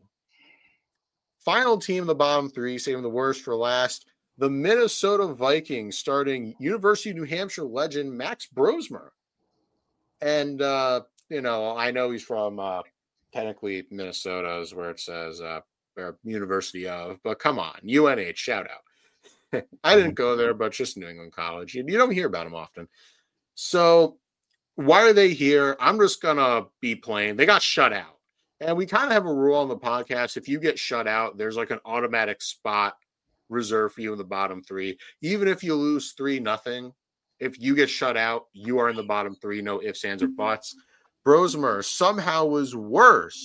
E: final team in the bottom three, saving the worst for last, the Minnesota Vikings, starting University of New Hampshire legend Max Brosmer. And, uh, you know, I know he's from uh, technically Minnesota is where it says uh, or University of, but come on, U N H, shout out. I didn't go there, but just New England College. You, you don't hear about them often. So why are they here? I'm just going to be plain. They got shut out. And we kind of have a rule on the podcast. If you get shut out, there's like an automatic spot reserved for you in the bottom three. Even if you lose three nothing, if you get shut out, you are in the bottom three. No ifs, ands, or buts. Brosmer somehow was worse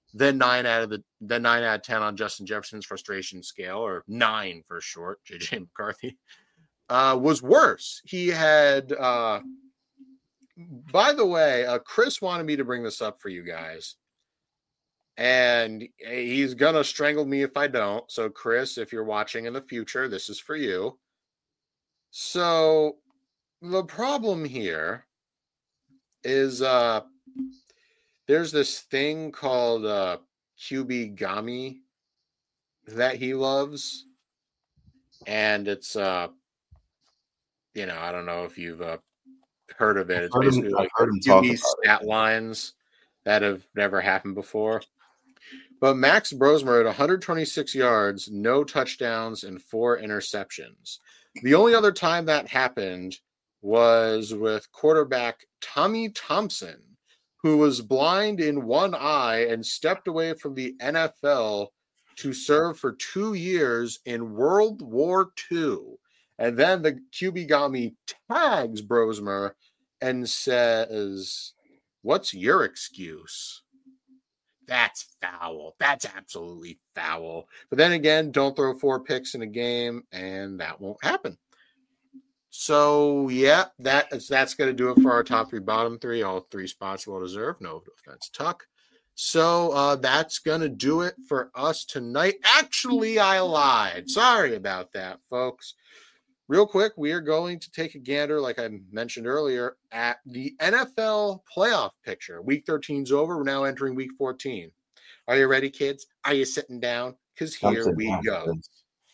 E: then nine out of the then nine out of ten on Justin Jefferson's frustration scale, or nine for short, J J McCarthy, uh, was worse. He had, uh, by the way, uh, Chris wanted me to bring this up for you guys, and he's gonna strangle me if I don't. So, Chris, if you're watching in the future, this is for you. So, the problem here is uh, there's this thing called uh, Q B Gami that he loves, and it's uh, you know, I don't know if you've uh, heard of it. It's
C: I've heard him-
E: basically
C: I've
E: like
C: heard him talk
E: Q B
C: about it.
E: stat lines that have never happened before. But Max Brosmer at one hundred twenty-six yards, no touchdowns, and four interceptions. The only other time that happened was with quarterback Tommy Thompson, who was blind in one eye and stepped away from the N F L to serve for two years in World War Two. And then the Q B Gami tags Brosmer and says, "What's your excuse?" That's foul. That's absolutely foul. But then again, don't throw four picks in a game, and that won't happen. So, yeah, that is, that's going to do it for our top three, bottom three. All three spots well deserved. No offense, Tuck. So, uh, that's going to do it for us tonight. Actually, I lied. Sorry about that, folks. Real quick, we are going to take a gander, like I mentioned earlier, at the N F L playoff picture. Week thirteen's over. We're now entering week fourteen. Are you ready, kids? Are you sitting down? Because here
C: Something
E: we go.
C: happens.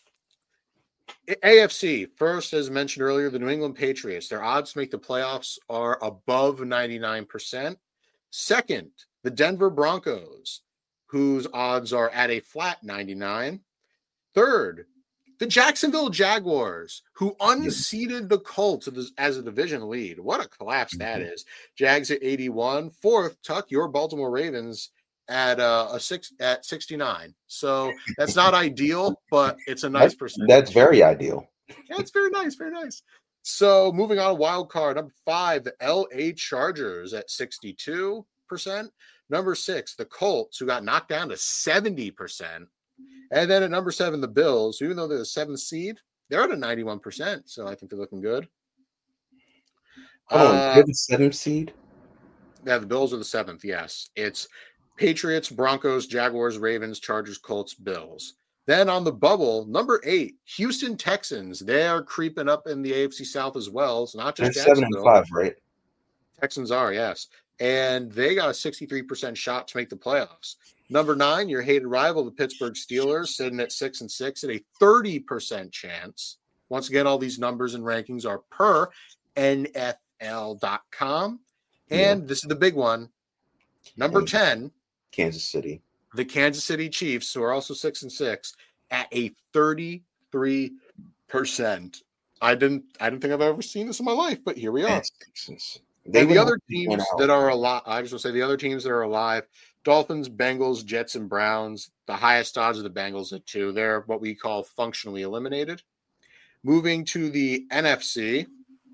E: A F C, first, as mentioned earlier, the New England Patriots. Their odds to make the playoffs are above ninety-nine percent. Second, the Denver Broncos, whose odds are at a flat ninety-nine. Third, the Jacksonville Jaguars, who unseated the Colts as a division lead. What a collapse that
C: Mhm.
E: is. Jags at eighty-one. Fourth, Tuck, your Baltimore Ravens at uh, a six at sixty-nine. So that's not ideal, but it's a nice
C: That's,
E: percentage.
C: that's very ideal.
E: Yeah, it's very nice, very nice. So moving on, wild card number five, the L A Chargers at sixty-two percent. Number six, the Colts, who got knocked down to seventy percent. And then at number seven, the Bills, even though they're the seventh seed, they're at a ninety-one percent. So I think they're looking good.
C: Hold on,
E: Uh,
C: you're the seventh seed?
E: yeah, the Bills are the seventh. Yes. It's Patriots, Broncos, Jaguars, Ravens, Chargers, Colts, Bills. Then on the bubble, number eight, Houston Texans. They're creeping up in the A F C South as well. It's not
C: They're
E: just
C: seven and
E: Jacksonville.
C: five, right?
E: Texans are, yes. And they got a sixty-three percent shot to make the playoffs. Number nine, your hated rival, the Pittsburgh Steelers, sitting at six and six at a thirty percent chance. Once again, all these numbers and rankings are per N F L dot com. And
C: Yeah.
E: this is the big one. Number
C: And
E: ten,
C: Kansas City.
E: the Kansas City Chiefs, who are also six and six, at a thirty-three percent. I didn't I didn't think I've ever seen this in my life, but here we are.
C: Texans.
E: And the
C: would
E: other
C: have to win
E: teams
C: out.
E: that are alive, I just want to say the other teams that are alive, Dolphins, Bengals, Jets, and Browns. The highest odds of the Bengals at two. They're what we call functionally eliminated. Moving to the N F C,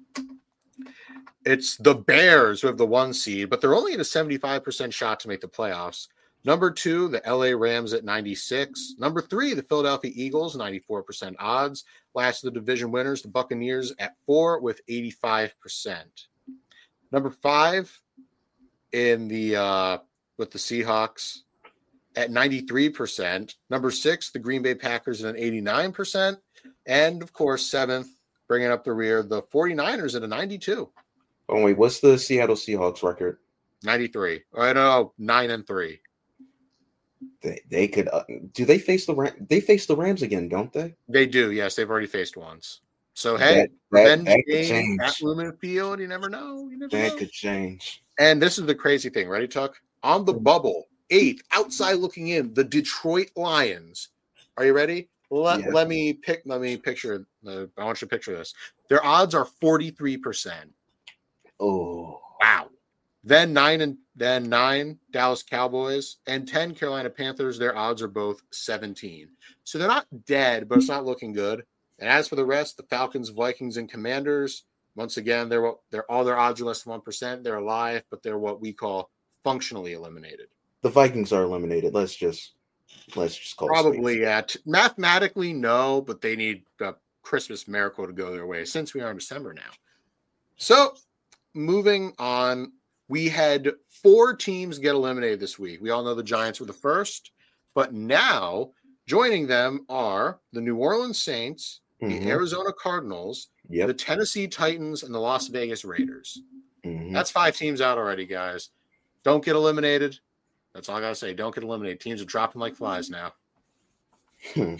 E: it's the Bears who have the one seed, but they're only at a seventy-five percent shot to make the playoffs. Number two, the L A Rams at ninety-six. Number three, the Philadelphia Eagles, ninety-four percent odds. Last of the division winners, the Buccaneers at four with eighty-five percent. Number five in the uh, with the Seahawks at ninety-three percent. Number six, the Green Bay Packers at an eighty-nine percent. And, of course, seventh, bringing up the rear, the 49ers at a ninety-two.
C: Oh, wait, what's the Seattle Seahawks record?
E: ninety-three. I don't know, nine and three.
C: They, they could uh, do they face the Ram? They face the Rams again, don't they?
E: They do, yes. They've already faced once. So, hey,
C: That- that-
E: revenge
C: that could
E: game
C: change.
E: at Lumen Field. You never know. You never
C: That
E: know.
C: could change.
E: And this is the crazy thing. Ready, Tuck? On the bubble, eighth, outside looking in, the Detroit Lions. Are you ready? Let,
C: Yeah.
E: let me pick. Let me picture. Uh, I want you to picture this. Their odds are forty-three percent.
C: Oh,
E: Wow. Then nine and then nine Dallas Cowboys and ten Carolina Panthers. Their odds are both seventeen. So they're not dead, but it's not looking good. And as for the rest, the Falcons, Vikings, and Commanders. Once again, they're what they're all their odds are less than one percent. They're alive, but they're what we call functionally eliminated.
C: the Vikings are eliminated. Let's just let's just call
E: Probably, yeah. T- mathematically, no, but they need a Christmas miracle to go their way since we are in December now. So, moving on, we had four teams get eliminated this week. We all know the Giants were the first, but now joining them are the New Orleans Saints,
C: Mm-hmm.
E: the Arizona Cardinals,
C: Yep.
E: the Tennessee Titans, and the Las Vegas Raiders.
C: Mm-hmm.
E: That's five teams out already, guys. Don't get eliminated. That's all I got to say. Don't get eliminated. Teams are dropping like flies now.
C: Hmm.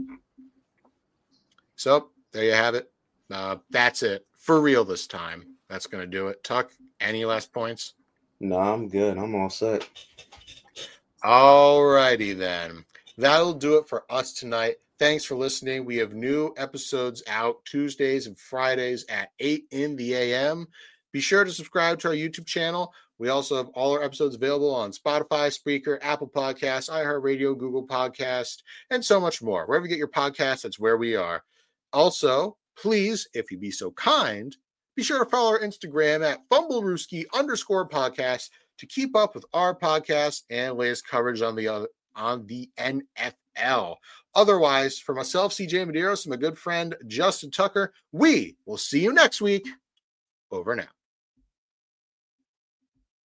E: So there you have it. Uh, that's it for real this time. That's going to do it. Tuck, any last points?
C: No, I'm good. I'm all set.
E: All righty then. That'll do it for us tonight. Thanks for listening. We have new episodes out Tuesdays and Fridays at eight in the a m. Be sure to subscribe to our YouTube channel. We also have all our episodes available on Spotify, Spreaker, Apple Podcasts, iHeartRadio, Google Podcast, and so much more. Wherever you get your podcasts, that's where we are. Also, please, if you be so kind, be sure to follow our Instagram at FumbleRooski underscore podcast to keep up with our podcast and latest coverage on the uh, on the N F L. Otherwise, for myself, C J Medeiros, and my good friend Justin Tucker, we will see you next week. Over now.